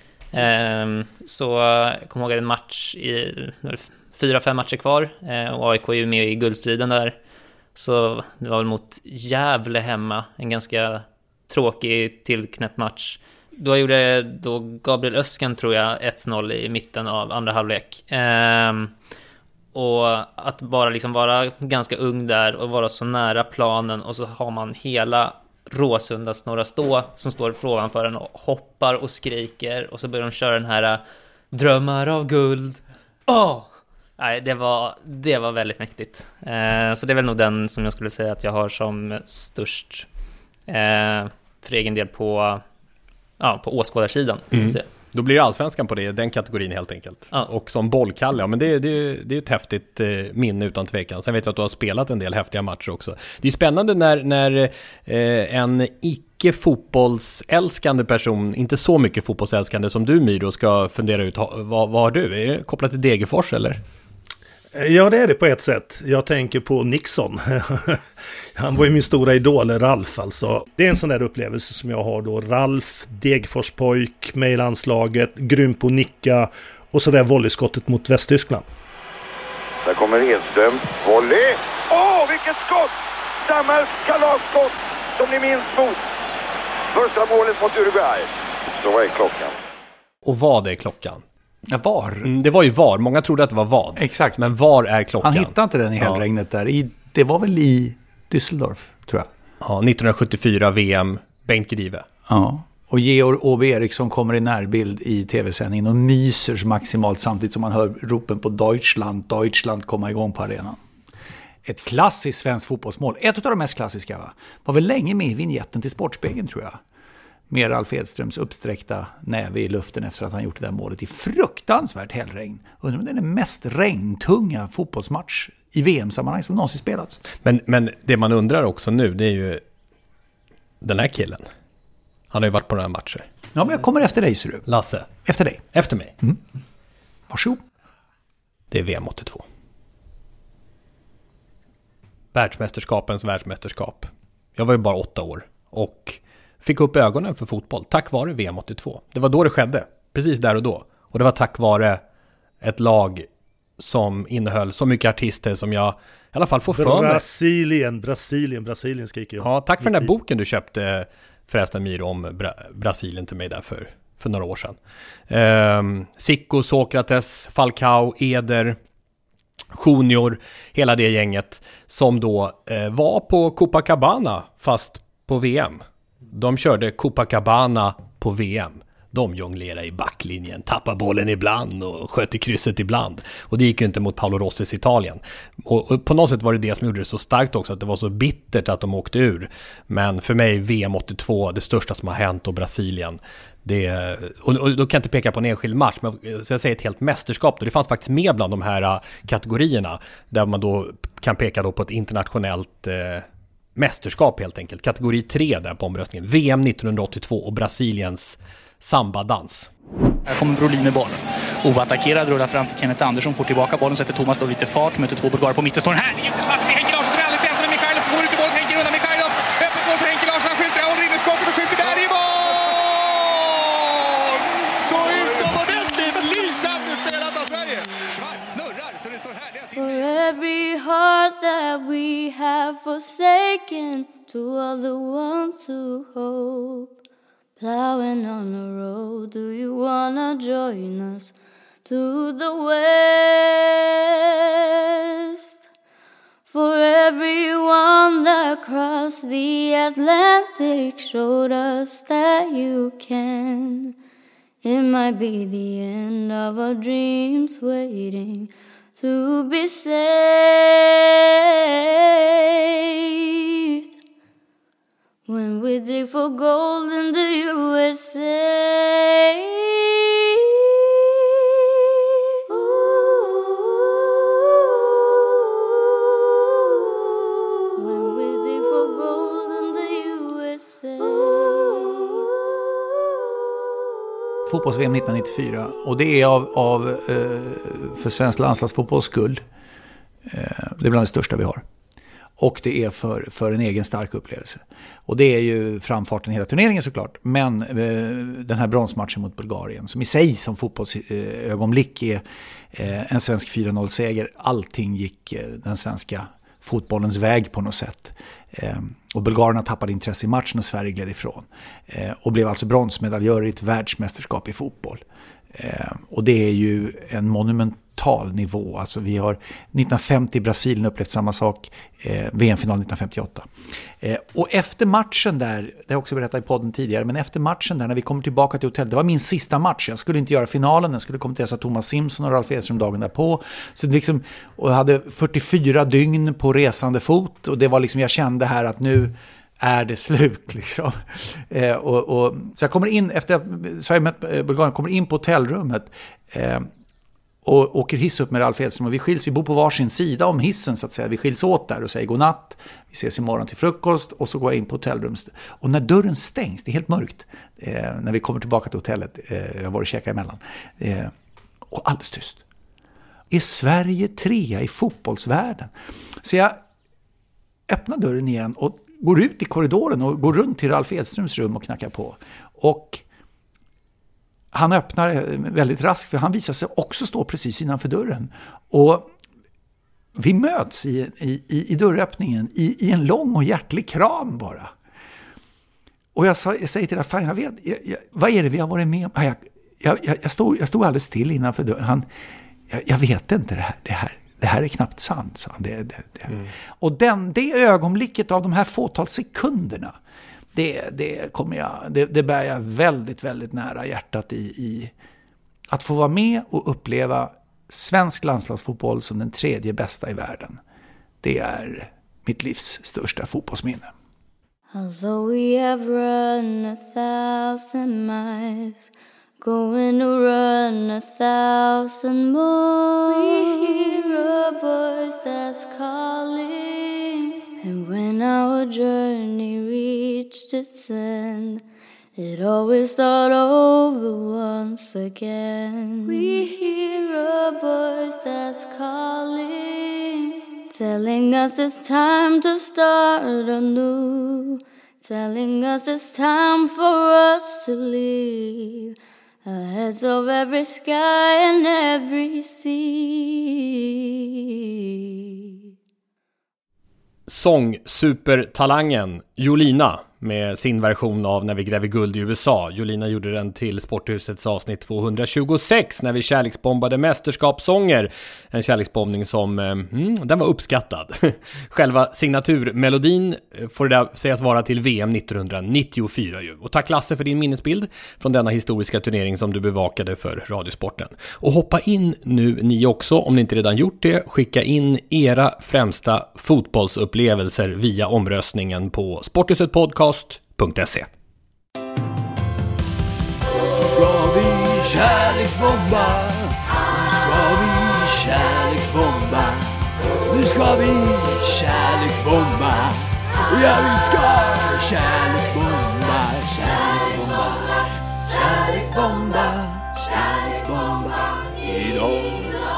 Så jag kommer ihåg en match i 4-5 matcher kvar. Och AIK är ju med i guldstriden där. Så det var väl mot Gävle hemma. En ganska tråkig tillknäppt match. Då gjorde Gabriel Öskan tror jag 1-0 i mitten av andra halvlek. Och att bara liksom vara ganska ung där och vara så nära planen och så har man hela Råsundas Norra Stå som står ovanför den och hoppar och skriker och så börjar de köra den här drömmar av guld. Nej, det var väldigt mäktigt. Så det är väl nog den som jag skulle säga att jag har som störst för egen del på åskådarsidan. Då blir det allsvenskan på den kategorin helt enkelt. Ja. Och som bollkalle, men det är ett häftigt minne utan tvekan. Sen vet jag att du har spelat en del häftiga matcher också. Det är spännande när en icke-fotbollsälskande person, inte så mycket fotbollsälskande som du Miro, ska fundera ut, vad har du? Är det kopplat till Degerfors eller? Ja, det är det på ett sätt. Jag tänker på Nixon. Han var ju min stora idol, Ralf alltså. Det är en sån där upplevelse som jag har då. Ralf, Degerforspojk, med i landslaget, grym på nicka och så där volleyskottet mot Västtyskland. Där kommer Edström, volley! Vilket skott! Samma kalasskott som ni minns mot första målet mot Uruguay. Så vad är klockan? Och vad är klockan? Ja, VAR. Det var ju VAR. Många trodde att det var vad. Exakt. Men VAR är klockan. Han hittade inte den i hällregnet där. Det var väl i Düsseldorf, tror jag. Ja, 1974 VM, Bengt Grive. Ja, och Georg Åbe Eriksson kommer i närbild i tv-sändningen och myser maximalt samtidigt som man hör ropen på Deutschland komma igång på arenan. Ett klassiskt svenskt fotbollsmål. Ett av de mest klassiska, va? Var väl länge med i vignetten till Sportspegeln, tror jag. Med Ralf Edströms uppsträckta näve i luften efter att han gjort det där målet i fruktansvärt hällregn. Undrar om det är den mest regntunga fotbollsmatch i VM-sammanhang som någonsin spelats. Men det man undrar också nu, det är ju den här killen. Han har ju varit på några matcher. Ja, men jag kommer efter dig, ser du. Lasse. Efter dig. Efter mig. Varsågod. Det är VM 82. Världsmästerskapens världsmästerskap. Jag var ju bara 8 år och fick upp ögonen för fotboll tack vare VM 82. Det var då det skedde, precis där och då. Och det var tack vare ett lag som innehöll så mycket artister som jag i alla fall får för mig. Brasilien skriker jag. Ja, tack för den där boken du köpte förresten, Miro, om Brasilien till mig där för några år sedan. Zico, Sokrates, Falcao, Eder, Junior, hela det gänget som då var på Copacabana fast på VM. De körde Copacabana på VM. De jonglerar i backlinjen, tappar bollen ibland och sköt i krysset ibland. Och det gick ju inte mot Paolo Rossis Italien. Och på något sätt var det som gjorde det så starkt också, att det var så bittert att de åkte ur. Men för mig VM 82, det största som har hänt, och Brasilien. Och då kan jag inte peka på en enskild match, men så jag säger ett helt mästerskap. Det fanns faktiskt med bland de här kategorierna, där man då kan peka då på ett internationellt mästerskap helt enkelt. Kategori 3 där på omröstningen. VM 1982 och Brasiliens sambadans. Här kommer Brolin med bollen. Oattackerad, rullar fram till Kenneth Andersson, får tillbaka bollen, sätter Thomas då lite fart, möter 2 bulgarer på mitten, står här. Henke Larsson som är alldeles ensam med Mikhailov, går ut i bollen, Henke undan Mikhailov, öppet mål för Henke Larsson, han skjuter, håller inne skottet och skjuter där i mål! Så utomordentligt lysande spelat av Sverige. Schwarz snurrar så det står här. For every heart that we have forsaken, to all the ones who hope, plowing on the road, do you wanna join us to the west? For everyone that crossed the Atlantic showed us that you can. It might be the end of our dreams waiting to be saved. When we dig for gold in the USA. When we dig for gold in the USA. Fotbolls-VM 1994, och det är för svensk landslagsfotbolls skull. Det är bland det största vi har. Och det är för en egen stark upplevelse. Och det är ju framfarten i hela turneringen såklart. Men den här bronsmatchen mot Bulgarien, som i sig som fotbollsögonblick är en svensk 4-0-seger. Allting gick den svenska fotbollens väg på något sätt. Och bulgarerna tappade intresse i matchen och Sverige gled ifrån. Och blev alltså bronsmedaljörer i ett världsmästerskap i fotboll. Och det är ju en monumental nivå. Alltså vi har 1950 i Brasilien upplevt samma sak, VM-final 1958. Och efter matchen där, det har jag också berättat i podden tidigare, men efter matchen där när vi kommer tillbaka till hotellet, det var min sista match, jag skulle inte göra finalen, den skulle komma till Thomas Simpson och Ralf Edström dagen därpå. Så det liksom, och jag hade 44 dygn på resande fot, och det var liksom, jag kände här att nu är det slut liksom. Så jag kommer in efter Sverige mött Bulgarien, kommer in på hotellrummet och åker hiss upp med Ralf Edström, och vi bor på varsin sida om hissen så att säga. Vi skiljs åt där och säger godnatt, vi ses imorgon till frukost, och så går jag in på hotellrummet. Och när dörren stängs, det är helt mörkt när vi kommer tillbaka till hotellet, jag var och käkade emellan, och alldeles tyst. Är Sverige 3 i fotbollsvärlden? Så jag öppnar dörren igen och går ut i korridoren och går runt till Ralf Edströms rum och knackar på. Och han öppnar väldigt raskt, för han visar sig också stå precis innanför dörren. Och vi möts i dörröppningen i en lång och hjärtlig kram bara. Och jag säger till Ralf, jag vet, vad är det vi har varit med om? Jag stod alldeles still innanför dörren. Jag vet inte det här är knappt sant, sa han. Och det ögonblicket av de här fåtal sekunderna, det bär jag väldigt, väldigt nära hjärtat i att få vara med och uppleva svensk landslagsfotboll som den 3:e bästa i världen. Det är mitt livs största fotbollsminne. Although we have run 1,000 miles, going to run 1,000 more, we hear a voice that's calling. And when our journey reached its end, it always start over once again. We hear a voice that's calling, telling us it's time to start anew, telling us it's time for us to leave ahead of every sky and every sea. Sångsupertalangen Jolina med sin version av När vi gräver guld i USA. Jolina gjorde den till Sporthusets avsnitt 226 när vi kärleksbombade mästerskapssånger. En kärleksbombning som den var uppskattad. Själva signaturmelodin får det där sägas vara till VM 1994 ju. Och tack Lasse för din minnesbild från denna historiska turnering som du bevakade för Radiosporten. Och hoppa in nu ni också, om ni inte redan gjort det. Skicka in era främsta fotbollsupplevelser via omröstningen på sporthusetpodcast.se. Ska vi kärleksbomba? Nu ska vi kärleksbomba. Nu ska vi kärleksbomba. Ja, vi ska kärleksbomba. Kärleksbomba. Kärleksbomba. Kärleksbomba idag.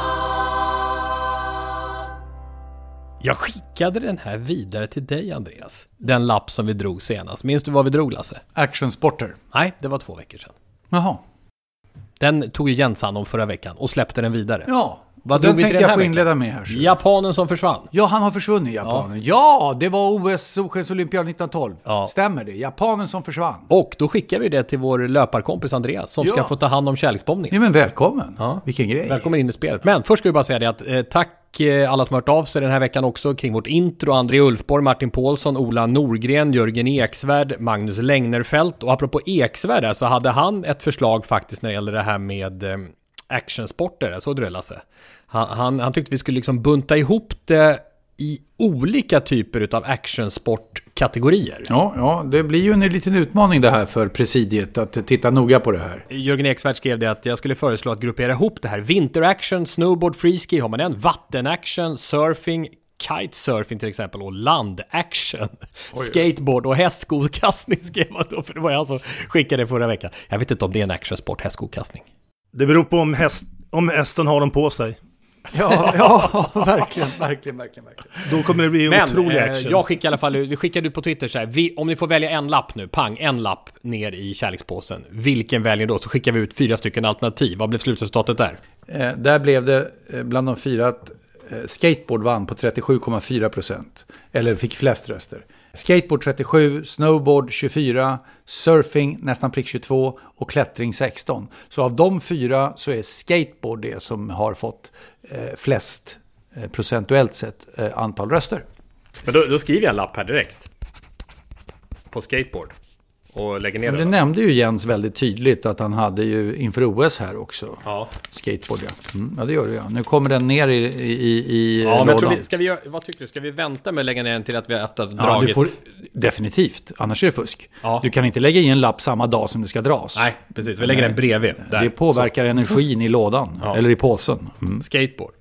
Jag skickade den här vidare till dig, Andreas. Den lapp som vi drog senast. Minns du vad vi drog, Lasse? Actionsporter. Nej, det var 2 veckor sedan. Jaha. Den tog ju Jens hand om förra veckan och släppte den vidare. Ja, vad den tänkte jag få inleda med här. Japanen som försvann. Ja, han har försvunnit, Japanen. Ja, det var OS-solskensolympiad 1912. Ja. Stämmer det? Japanen som försvann. Och då skickar vi det till vår löparkompis Andreas som ska få ta hand om kärleksbombningen. Ja, men välkommen. Ja. Vilken grej. Välkommen in i spelet. Men först ska vi bara säga det att tack alla som har hört av sig den här veckan också kring vårt intro. André Ulfborg, Martin Paulsson, Ola Norgren, Jörgen Eksvärd, Magnus Längnerfält. Och apropå Eksvärd där, så hade han ett förslag faktiskt när det gäller det här med actionsporter. Så du det, Lasse? Han tyckte vi skulle liksom bunta ihop det i olika typer av actionsportkategorier. Ja, det blir ju en liten utmaning det här för presidiet att titta noga på det här. Jörgen Eksvärd skrev det att jag skulle föreslå att gruppera ihop det här. Vinteraction, snowboard, freeski har man en. Vattenaction, surfing, kitesurfing till exempel och landaction. Skateboard och hästskokastning skrev man då, för det var jag som skickade förra veckan. Jag vet inte om det är en actionsport, hästskokastning. Det beror på om hästen har dem på sig. Ja, verkligen. Då kommer det bli otrolig action. Jag skickar i alla fall, vi skickade ut på Twitter så här, om ni får välja en lapp nu, en lapp ner i kärlekspåsen. Vilken väljer då? Så skickar vi ut 4 stycken alternativ. Vad blev slutresultatet där? Där blev det bland de 4 att skateboard vann på 37,4%. Eller fick flest röster. Skateboard 37, snowboard 24, surfing nästan prick 22 och klättring 16. Så av de 4 så är skateboard det som har fått flest procentuellt sett antal röster. Men då skriver jag en lapp här direkt på skateboard och lägger ner det. Nämnde ju Jens väldigt tydligt att han hade ju inför OS här också. Ja. Skateboard, ja. Ja, det gör det, ja. Nu kommer den ner i ja, men lådan. Vad tycker du? Ska vi vänta med att lägga ner den till att vi har efter dragit? Definitivt, annars är det fusk. Ja. Du kan inte lägga i en lapp samma dag som det ska dras. Nej, precis. Vi lägger den bredvid. Där. Det påverkar energin i lådan, eller i påsen. Skateboard.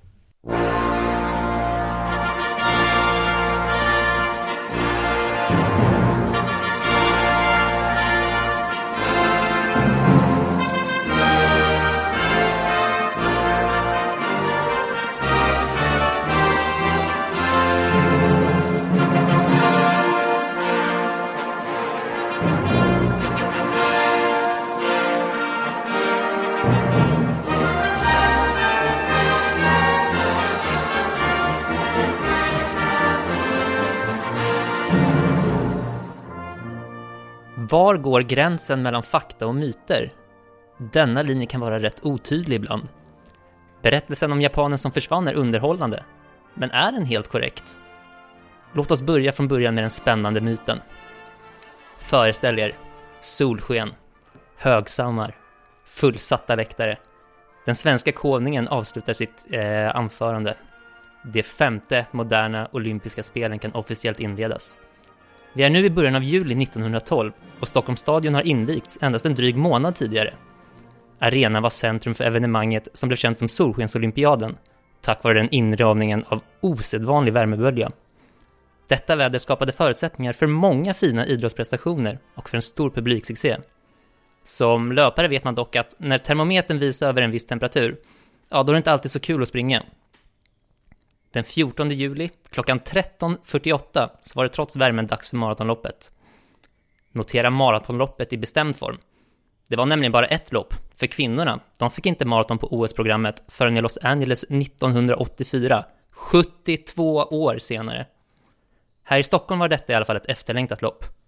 Var går gränsen mellan fakta och myter? Denna linje kan vara rätt otydlig ibland. Berättelsen om japanen som försvann är underhållande, men är den helt korrekt? Låt oss börja från början med den spännande myten. Föreställ er solsken, högsammar, fullsatta läktare. Den svenska konungen avslutar sitt anförande. De 5:e moderna olympiska spelen kan officiellt inledas. Vi är nu i början av juli 1912 och Stockholms stadion har invigts endast en dryg månad tidigare. Arenan var centrum för evenemanget som blev känt som Solskensolympiaden, tack vare den inramningen av osedvanlig värmebölja. Detta väder skapade förutsättningar för många fina idrottsprestationer och för en stor publiksuccé. Som löpare vet man dock att när termometern visar över en viss temperatur, ja, då är det inte alltid så kul att springa. Den 14 juli, klockan 13.48, så var det trots värmen dags för maratonloppet. Notera maratonloppet i bestämd form. Det var nämligen bara ett lopp, för kvinnorna, de fick inte maraton på OS-programmet förrän i Los Angeles 1984, 72 år senare. Här i Stockholm var detta i alla fall ett efterlängtat lopp.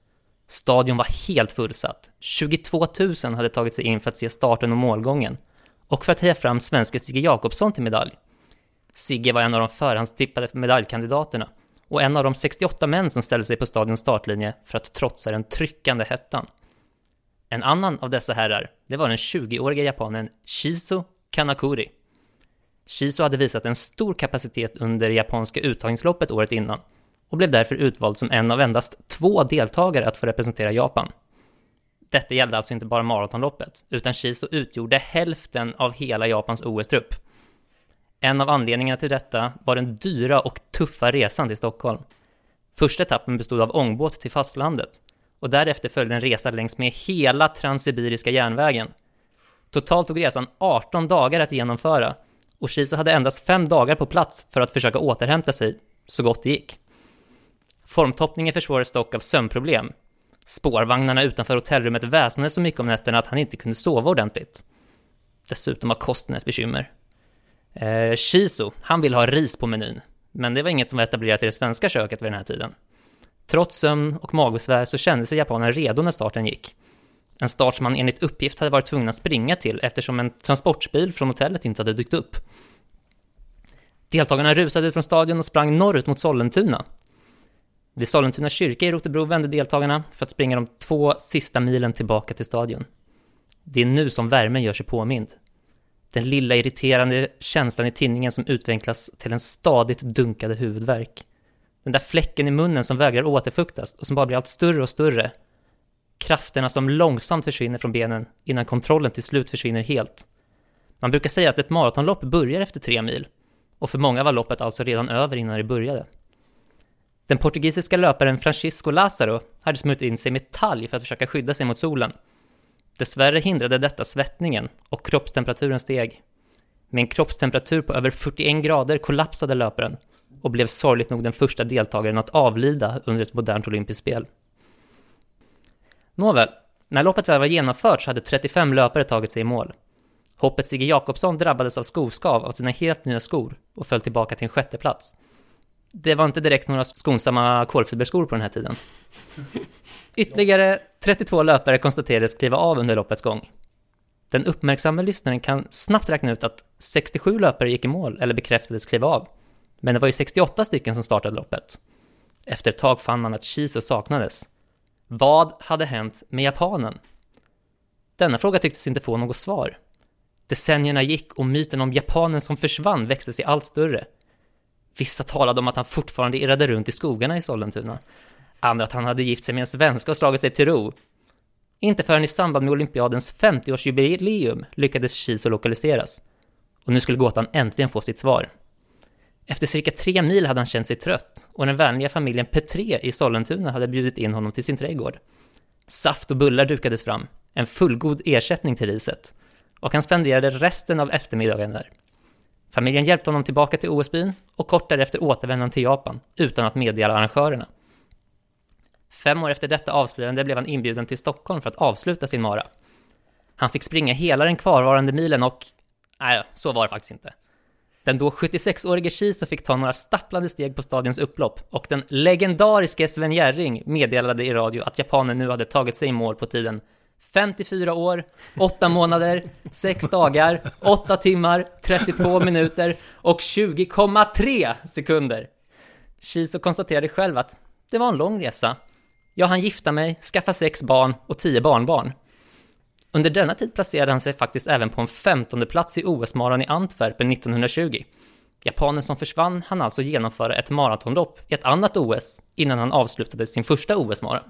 Stadion var helt fullsatt. 22 000 hade tagit sig in för att se starten och målgången och för att heja fram svenska Sigge Jakobsson till medalj. Sigge var en av de förhandstippade medaljkandidaterna och en av de 68 män som ställde sig på stadions startlinje för att trotsa den tryckande hettan. En annan av dessa herrar, det var den 20-åriga japanen Shizo Kanakuri. Shizo hade visat en stor kapacitet under det japanska uttagningsloppet året innan och blev därför utvald som en av endast 2 deltagare att få representera Japan. Detta gällde alltså inte bara maratonloppet, utan Shizo utgjorde hälften av hela Japans OS-trupp. En av anledningarna till detta var den dyra och tuffa resan till Stockholm. Första etappen bestod av ångbåt till fastlandet och därefter följde en resa längs med hela Transsibiriska järnvägen. Totalt tog resan 18 dagar att genomföra och Shizo hade endast 5 dagar på plats för att försöka återhämta sig så gott det gick. Formtoppningen försvårades dock av sömnproblem. Spårvagnarna utanför hotellrummet väsnade så mycket om nätterna att han inte kunde sova ordentligt. Dessutom var kosten ett bekymmer. Shizo, han ville ha ris på menyn, men det var inget som var etablerat i det svenska köket vid den här tiden. Trots sömn och magbesvär så kände sig japanen redo när starten gick. En start som han enligt uppgift hade varit tvungen att springa till eftersom en transportbil från hotellet inte hade dykt upp. Deltagarna rusade ut från stadion och sprang norrut mot Sollentuna. Vid Sollentuna kyrka i Rotebro vände deltagarna för att springa de 2 sista milen tillbaka till stadion. Det är nu som värmen gör sig påmind. Den lilla irriterande känslan i tinningen som utvecklas till en stadigt dunkade huvudvärk. Den där fläcken i munnen som vägrar återfuktas och som bara blir allt större och större. Krafterna som långsamt försvinner från benen innan kontrollen till slut försvinner helt. Man brukar säga att ett maratonlopp börjar efter 3 mil. Och för många var loppet alltså redan över innan det började. Den portugisiska löparen Francisco Lázaro hade smutit in sig med talg för att försöka skydda sig mot solen. Dessvärre hindrade detta svettningen och kroppstemperaturen steg. Med en kroppstemperatur på över 41 grader kollapsade löparen och blev sorgligt nog den första deltagaren att avlida under ett modernt olympiskt spel. Nåväl, när loppet väl var genomfört så hade 35 löpare tagit sig i mål. Hoppet Sigge Jakobsson drabbades av skoskav av sina helt nya skor och föll tillbaka till en 6:e plats. Det var inte direkt några skonsamma kolfiberskor på den här tiden. Ytterligare 32 löpare konstaterades kliva av under loppets gång. Den uppmärksamma lyssnaren kan snabbt räkna ut att 67 löpare gick i mål eller bekräftades kliva av. Men det var ju 68 stycken som startade loppet. Efter ett tag fann man att Shizo saknades. Vad hade hänt med japanen? Denna fråga tycktes inte få något svar. Decennierna gick och myten om japanen som försvann växte sig allt större. Vissa talade om att han fortfarande irrade runt i skogarna i Sollentuna. Andra att han hade gift sig med en svenska och slagit sig till ro. Inte förrän i samband med olympiadens 50-årsjubileum lyckades Shizo lokaliseras. Och nu skulle gåtan äntligen få sitt svar. Efter cirka 3 mil hade han känt sig trött och den vänliga familjen Petré i Sollentuna hade bjudit in honom till sin trädgård. Saft och bullar dukades fram, en fullgod ersättning till riset. Och han spenderade resten av eftermiddagen där. Familjen hjälpte honom tillbaka till OS-byn och kort därefter återvände han till Japan utan att meddela arrangörerna. 5 år efter detta avslöjande blev han inbjuden till Stockholm för att avsluta sin mara. Han fick springa hela den kvarvarande milen och... Nej, så var det faktiskt inte. Den då 76-årige Shizo fick ta några stapplande steg på stadions upplopp och den legendariske Sven Jerring meddelade i radio att japanen nu hade tagit sig i mål på tiden 54 år, 8 månader, 6 dagar, 8 timmar, 32 minuter och 20,3 sekunder. Shizo konstaterade själv att det var en lång resa. Jag hann gifta mig, skaffa 6 barn och 10 barnbarn. Under denna tid placerade han sig faktiskt även på en 15:e plats i OS-maran i Antwerpen 1920. Japanen som försvann hann alltså genomföra ett maratonlopp i ett annat OS innan han avslutade sin första OS-mara.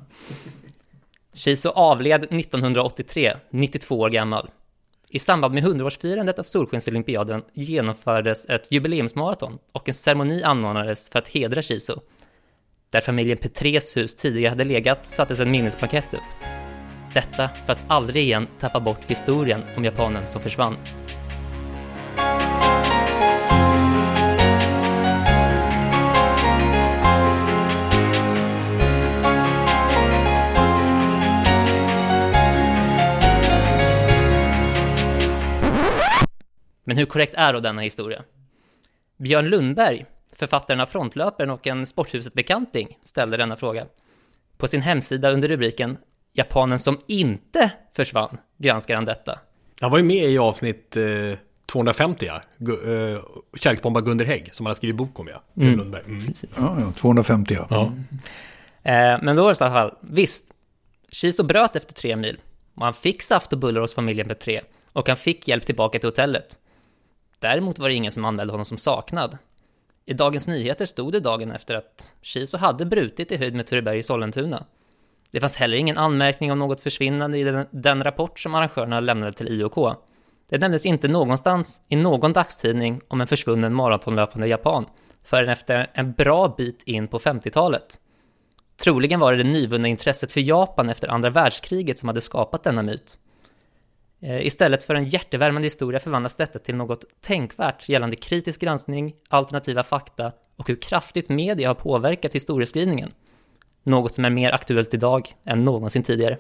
Shizo avled 1983, 92 år gammal. I samband med 100-årsfirandet av Solskensolympiaden genomfördes ett jubileumsmaraton och en ceremoni anordnades för att hedra Shizo. Där familjen Petrés hus tidigare hade legat sattes en minnesplakett upp. Detta för att aldrig igen tappa bort historien om japanen som försvann. Men hur korrekt är då denna historia? Björn Lundberg, författaren av Frontlöparen och en Sporthuset-bekanting, ställde denna fråga. På sin hemsida under rubriken Japanen som inte försvann granskar han detta. Han var ju med i avsnitt 250, Kärleksbomba Gunder Hägg, som han har skrivit bok om, Ja, 250, ja. Men då var det så här, visst, Shiso bröt efter 3 mil och han fick saft och bullar hos familjen Petré och han fick hjälp tillbaka till hotellet. Däremot var det ingen som anmälde honom som saknad. I Dagens Nyheter stod det dagen efter att Shiso hade brutit i höjd med Tureberg i Sollentuna. Det fanns heller ingen anmärkning om något försvinnande i den rapport som arrangörerna lämnade till IOK. Det nämndes inte någonstans i någon dagstidning om en försvunnen maratonlöpande Japan förrän efter en bra bit in på 50-talet. Troligen var det nyvunna intresset för Japan efter andra världskriget som hade skapat denna myt. Istället för en hjärtevärmande historia förvandlas detta till något tänkvärt gällande kritisk granskning, alternativa fakta och hur kraftigt media har påverkat historieskrivningen. Något som är mer aktuellt idag än någonsin tidigare.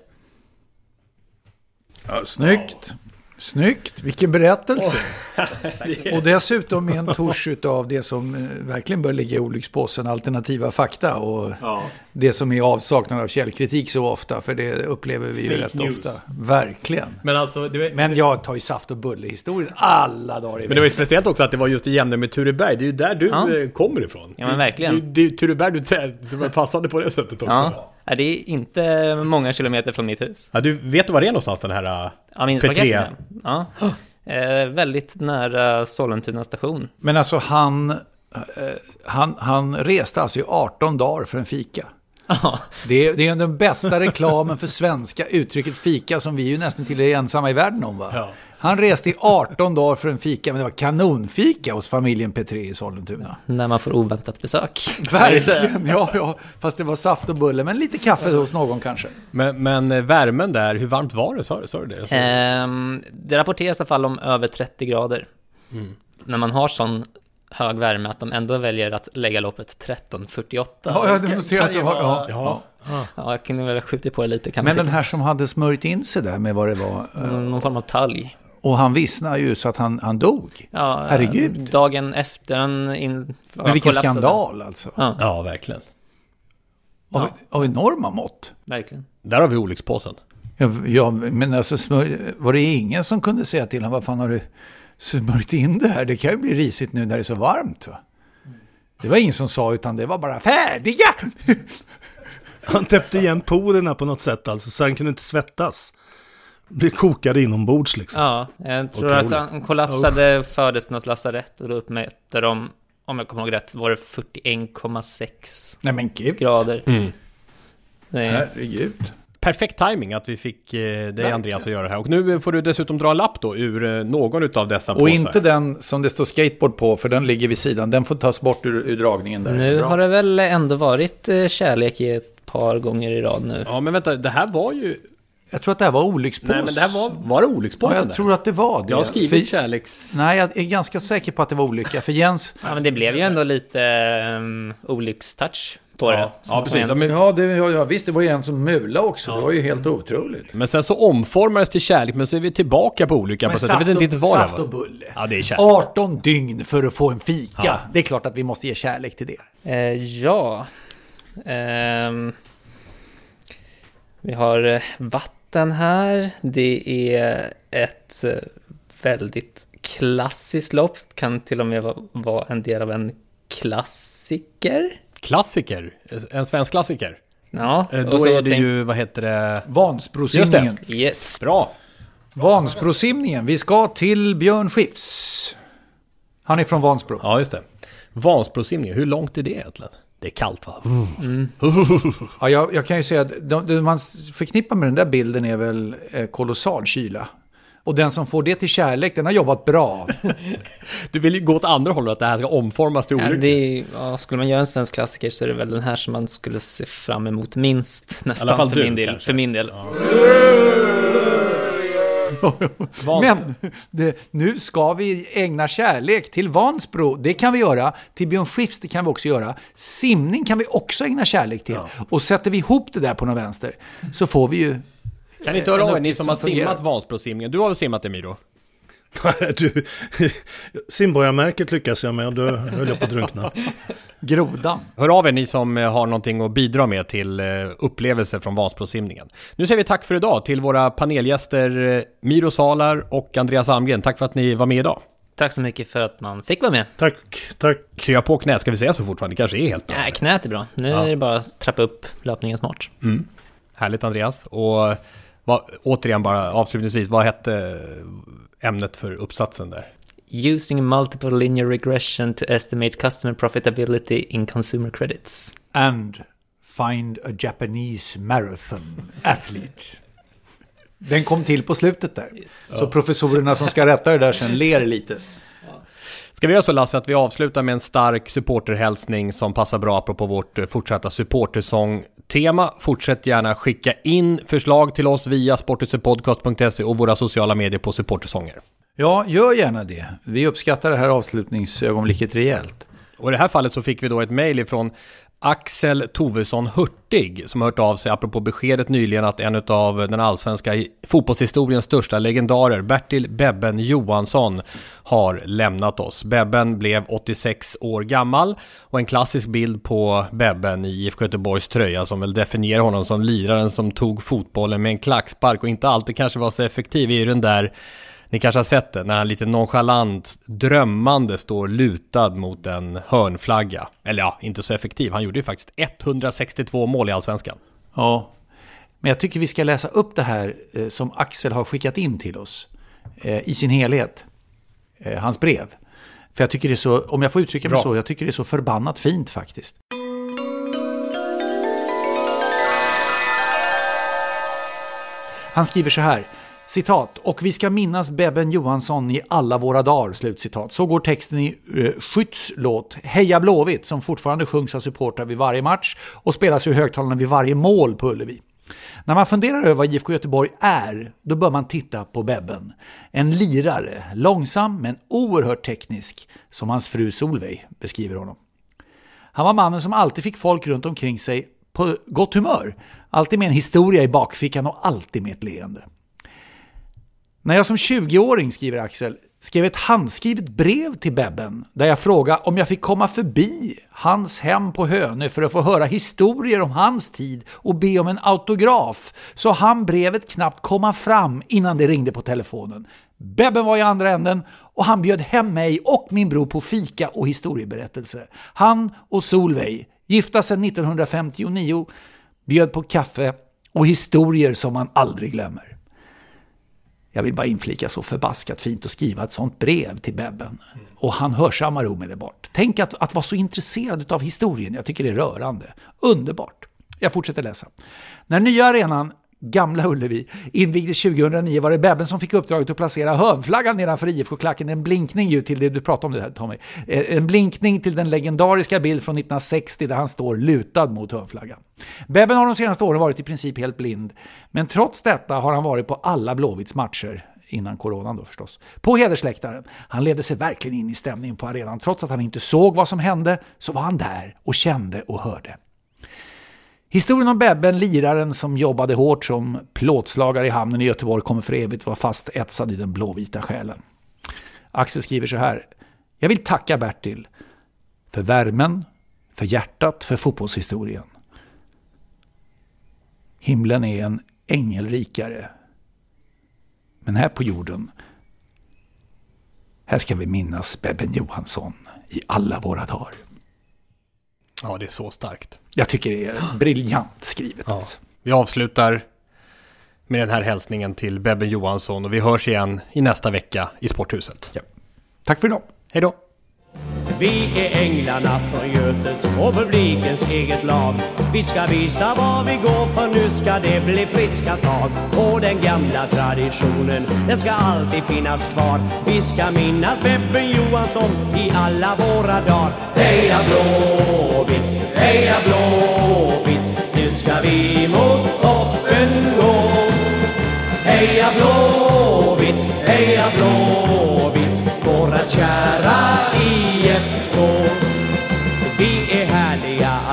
Ja, snyggt, vilken berättelse. Och dessutom med en touch av det som verkligen bör ligga i olyckspåsen, alternativa fakta och det som är avsaknad av källkritik så ofta, för det upplever vi ju rätt ofta. Verkligen. Men jag tar ju saft och bulle historien alla dagar i. Men det var ju speciellt också att det var just i jämne med Tureberg. Det är ju där du kommer ifrån. Ja, men verkligen. Det är Tureberg du var passande på det sättet också. Ja, det är inte många kilometer från mitt hus. Ja, du vet var det är någonstans, den här Petré? Ja, väldigt nära Sollentuna station. Men alltså han reste alltså i 18 dagar för en fika. Det är den bästa reklamen för svenska uttrycket fika som vi ju nästan till är ensamma i världen om, va? Ja. Han reste i 18 dagar för en fika, men det var kanonfika hos familjen Petré i Sollentuna. När man får oväntat besök. Verkligen, ja. Fast det var saft och bulle, men lite kaffe hos någon kanske. Men värmen där, hur varmt var det? Sa du det? Det rapporteras i alla fall om över 30 grader. När man har sån hög värme att de ändå väljer att lägga loppet 13.48. Ja, det noterar att det var. Ja, jag kunde väl skjuta på det lite. Men den här som hade smörjt in sig där med vad det var. Någon form av talg. Och han vissnade ju så att han dog. Ja, herregud. Dagen efter men vilken skandal alltså. Ja, verkligen. Av enorma mått. Verkligen. Där har vi olyckspåsen. Ja, men alltså var det ingen som kunde säga till honom, vad fan har du smörjt in det här? Det kan ju bli risigt nu när det är så varmt, va? Det var ingen som sa, utan det var bara färdiga! Han täppte igen porerna på något sätt, alltså, så han kunde inte svettas. Det kokade inombords liksom. Ja, jag tror att han kollapsade, fördes något lasarett och då uppmätte de, om jag kommer ihåg rätt, var det 41,6 Nej, men gud. grader. Herregud. Perfekt timing att vi fick dig, Andreas, att göra det här. Och nu får du dessutom dra en lapp då ur någon av dessa påsar. Och inte den som det står skateboard på, för den ligger vid sidan. Den får tas bort ur dragningen där. Nu har det väl ändå varit kärlek i ett par gånger i rad nu. Ja, men vänta, det här var ju... Jag tror att det här var olyckspås. Nej, men det här var det olyckspåsen? Ja, jag tror att det var det. Jag har skrivit kärleks... Nej, jag är ganska säker på att det var olycka. För Jens... Ja, men det blev ju ändå lite olyckstouch på det. Ja, precis. Ja, visst, det var ju en som mula också. Ja. Det var ju helt otroligt. Men sen så omformades till kärlek, men så är vi tillbaka på olyckan. Men jag vet inte vad saft och bulle. Ja, det är kärlek. 18 dygn för att få en fika. Ja. Det är klart att vi måste ge kärlek till det. Vi har vatten här. Det är ett väldigt klassiskt lopp. Kan till och med vara en del av en klassiker. Klassiker? En svensk klassiker? Ja. Då är det ju, vad heter det? Vansbrosimningen. Yes. Bra. Vansbrosimningen. Vi ska till Björn Skifs. Han är från Vansbro. Ja, just det. Vansbrosimningen. Hur långt är det egentligen? Det är kallt, va? Ja, jag kan ju säga att det man förknippar med den där bilden är väl kolossal kyla. Och den som får det till kärlek, den har jobbat bra. Du vill ju gå åt andra hållet, att det här ska omformas till olyckor. Skulle man göra en svensk klassiker så är det väl den här som man skulle se fram emot minst nästan. I alla fall för min del. Ja. Men nu ska vi ägna kärlek till Vansbro. Det kan vi göra. Till Björn Skifs, det kan vi också göra. Simning kan vi också ägna kärlek till. Ja. Och sätter vi ihop det där på någon vänster så får vi ju... Kan ni inte höra av er, ni som har simmat Vansbrosimningen? Du har väl simmat, Emiro? Du, simborgarmärket lyckas jag med och då höll jag på att drunkna. Grodan. Hör av er ni som har någonting att bidra med till upplevelser från Vansbrosimningen. Nu säger vi tack för idag till våra panelgäster Miro Salar och Andreas Almgren. Tack för att ni var med idag. Tack så mycket för att man fick vara med. Tack. Krya på knät, ska vi säga så fortfarande? Det kanske är helt bra. Nej, knät är bra. Nu är det bara att trappa upp löpningen smart. Härligt Andreas. Och återigen bara avslutningsvis, vad hette ämnet för uppsatsen där? Using multiple linear regression to estimate customer profitability in consumer credits. And find a Japanese marathon athlete. Den kom till på slutet där. Yes. Så professorerna som ska rätta det där sen ler lite. Ska vi göra så, Lasse, att vi avslutar med en stark supporterhälsning som passar bra på vårt fortsatta supportersång-tema. Fortsätt gärna skicka in förslag till oss via sporthusetpodcast.se och våra sociala medier på supportersånger. Ja, gör gärna det. Vi uppskattar det här avslutningsögonblicket rejält. Och i det här fallet så fick vi då ett mejl ifrån Axel Tovesson Hurtig som har hört av sig apropå beskedet nyligen att en av den allsvenska fotbollshistoriens största legendarer, Bertil Bebben Johansson, har lämnat oss. Bebben blev 86 år gammal och en klassisk bild på Bebben i IFK Göteborgs tröja som väl definierar honom som liraren som tog fotbollen med en klackspark och inte alltid kanske var så effektiv i den där. Ni kanske har sett det när han lite nonchalant, drömmande står lutad mot en hörnflagga. Eller ja, inte så effektiv. Han gjorde ju faktiskt 162 mål i Allsvenskan. Ja, men jag tycker vi ska läsa upp det här som Axel har skickat in till oss i sin helhet. Hans brev. För jag tycker det är så, om jag får uttrycka mig så, jag tycker det är så förbannat fint faktiskt. Han skriver så här. Citat, och vi ska minnas Bebben Johansson i alla våra dagar, slutcitat. Så går texten i Skytts låt Heja Blåvitt som fortfarande sjungs av supportrar vid varje match och spelas ur högtalarna vid varje mål på Ullevi. När man funderar över vad IFK Göteborg är, då bör man titta på Bebben. En lirare, långsam men oerhört teknisk, som hans fru Solveig beskriver honom. Han var mannen som alltid fick folk runt omkring sig på gott humör. Alltid med en historia i bakfickan och alltid med ett leende. När jag som 20-åring, skriver Axel, skrev ett handskrivet brev till Bebben där jag frågade om jag fick komma förbi hans hem på Hönö för att få höra historier om hans tid och be om en autograf, så han brevet knappt komma fram innan det ringde på telefonen. Bebben var i andra änden och han bjöd hem mig och min bror på fika och historieberättelse. Han och Solveig, gifta sedan 1959, bjöd på kaffe och historier som man aldrig glömmer. Jag vill bara inflika så förbaskat fint att skriva ett sånt brev till Bebben. Och han hörsammar omedelbart. Tänk att vara så intresserad av historien. Jag tycker det är rörande. Underbart. Jag fortsätter läsa. När nya arenan, Gamla Ullevi, invigdes 2009 var det Bebben som fick uppdraget att placera hörnflaggan nedanför IFK-klacken. En blinkning ju till det du pratade om det här, Tommy. En blinkning till den legendariska bild från 1960 där han står lutad mot hörnflaggan. Bebben har de senaste åren varit i princip helt blind. Men trots detta har han varit på alla Blåvitts matcher. Innan coronan då förstås. På hedersläktaren. Han ledde sig verkligen in i stämningen på arenan. Trots att han inte såg vad som hände så var han där och kände och hörde. Historien om Bebben, liraren som jobbade hårt som plåtslagare i hamnen i Göteborg, kommer för evigt vara fast etsad i den blåvita själen. Axel skriver så här. Jag vill tacka Bertil för värmen, för hjärtat, för fotbollshistorien. Himlen är en ängelrikare. Men här på jorden, här ska vi minnas Bebben Johansson i alla våra dagar. Ja, det är så starkt. Jag tycker det är briljant skrivet. Ja. Vi avslutar med den här hälsningen till Bebben Johansson och vi hörs igen i nästa vecka i Sporthuset. Ja. Tack för idag. Hej då. Vi är änglarna från Götet och publikens eget lag. Vi ska visa var vi går, för nu ska det bli friska tag. Och den gamla traditionen, den ska alltid finnas kvar. Vi ska minnas Bebben Johansson i alla våra dagar. Heja Blåvitt, heja Blåvitt, nu ska vi mot toppen gå. Heja Blåvitt, heja Blåvitt, våra kära IFK. Vi är härliga att skåda.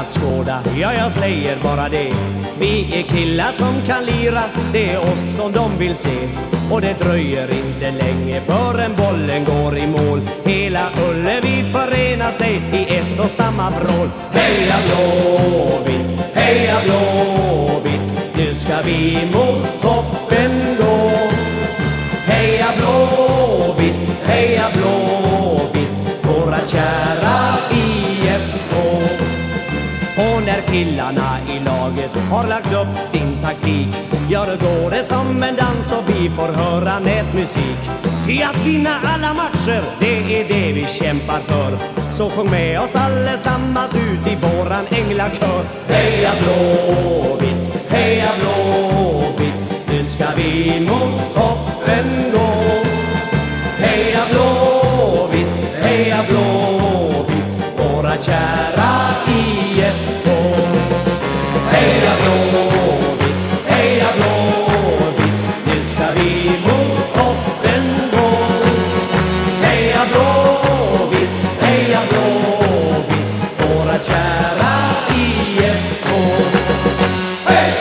banda, ja jag säger bara det. Vi är killar som kan lira, det är oss som de vill se. Och det dröjer inte länge förrän bollen går i mål. Hela Ullevi förenar sig i ett och samma vrål. Heja Blåvitt, heja Blåvitt, nu ska vi mot toppen gå. Heja Blåvitt, heja Blåvitt, våra kära IFK. Och när killarna i laget har lagt upp sin taktik, ja då går det som en dans och vi får höra nätmusik. Till att vinna alla matcher, det är det vi kämpar för. Så sjung med oss allesammans ut i våran änglakör. Heja Blåvitt, heja Blåvitt, nu ska vi mot toppen gå. Heja Blåvitt, heja Blåvitt, våra kära IFK. Heja Blåvitt, heja Blåvitt, nu ska vi mot toppen gå. Heja Blåvitt, heja Blåvitt, våra kära IFK. Hej!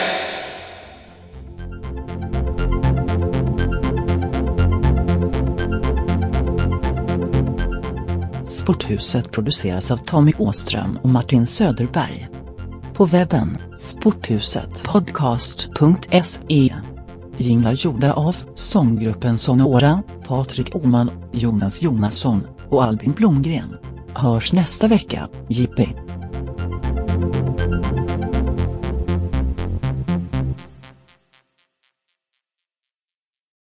Sporthuset produceras av Tommy Åström och Martin Söderberg. På webben sporthusetpodcast.se. Jinglar gjorda av sånggruppen Sonora, Patrik Oman, Jonas Jonasson och Albin Blomgren. Hörs nästa vecka, Jippi.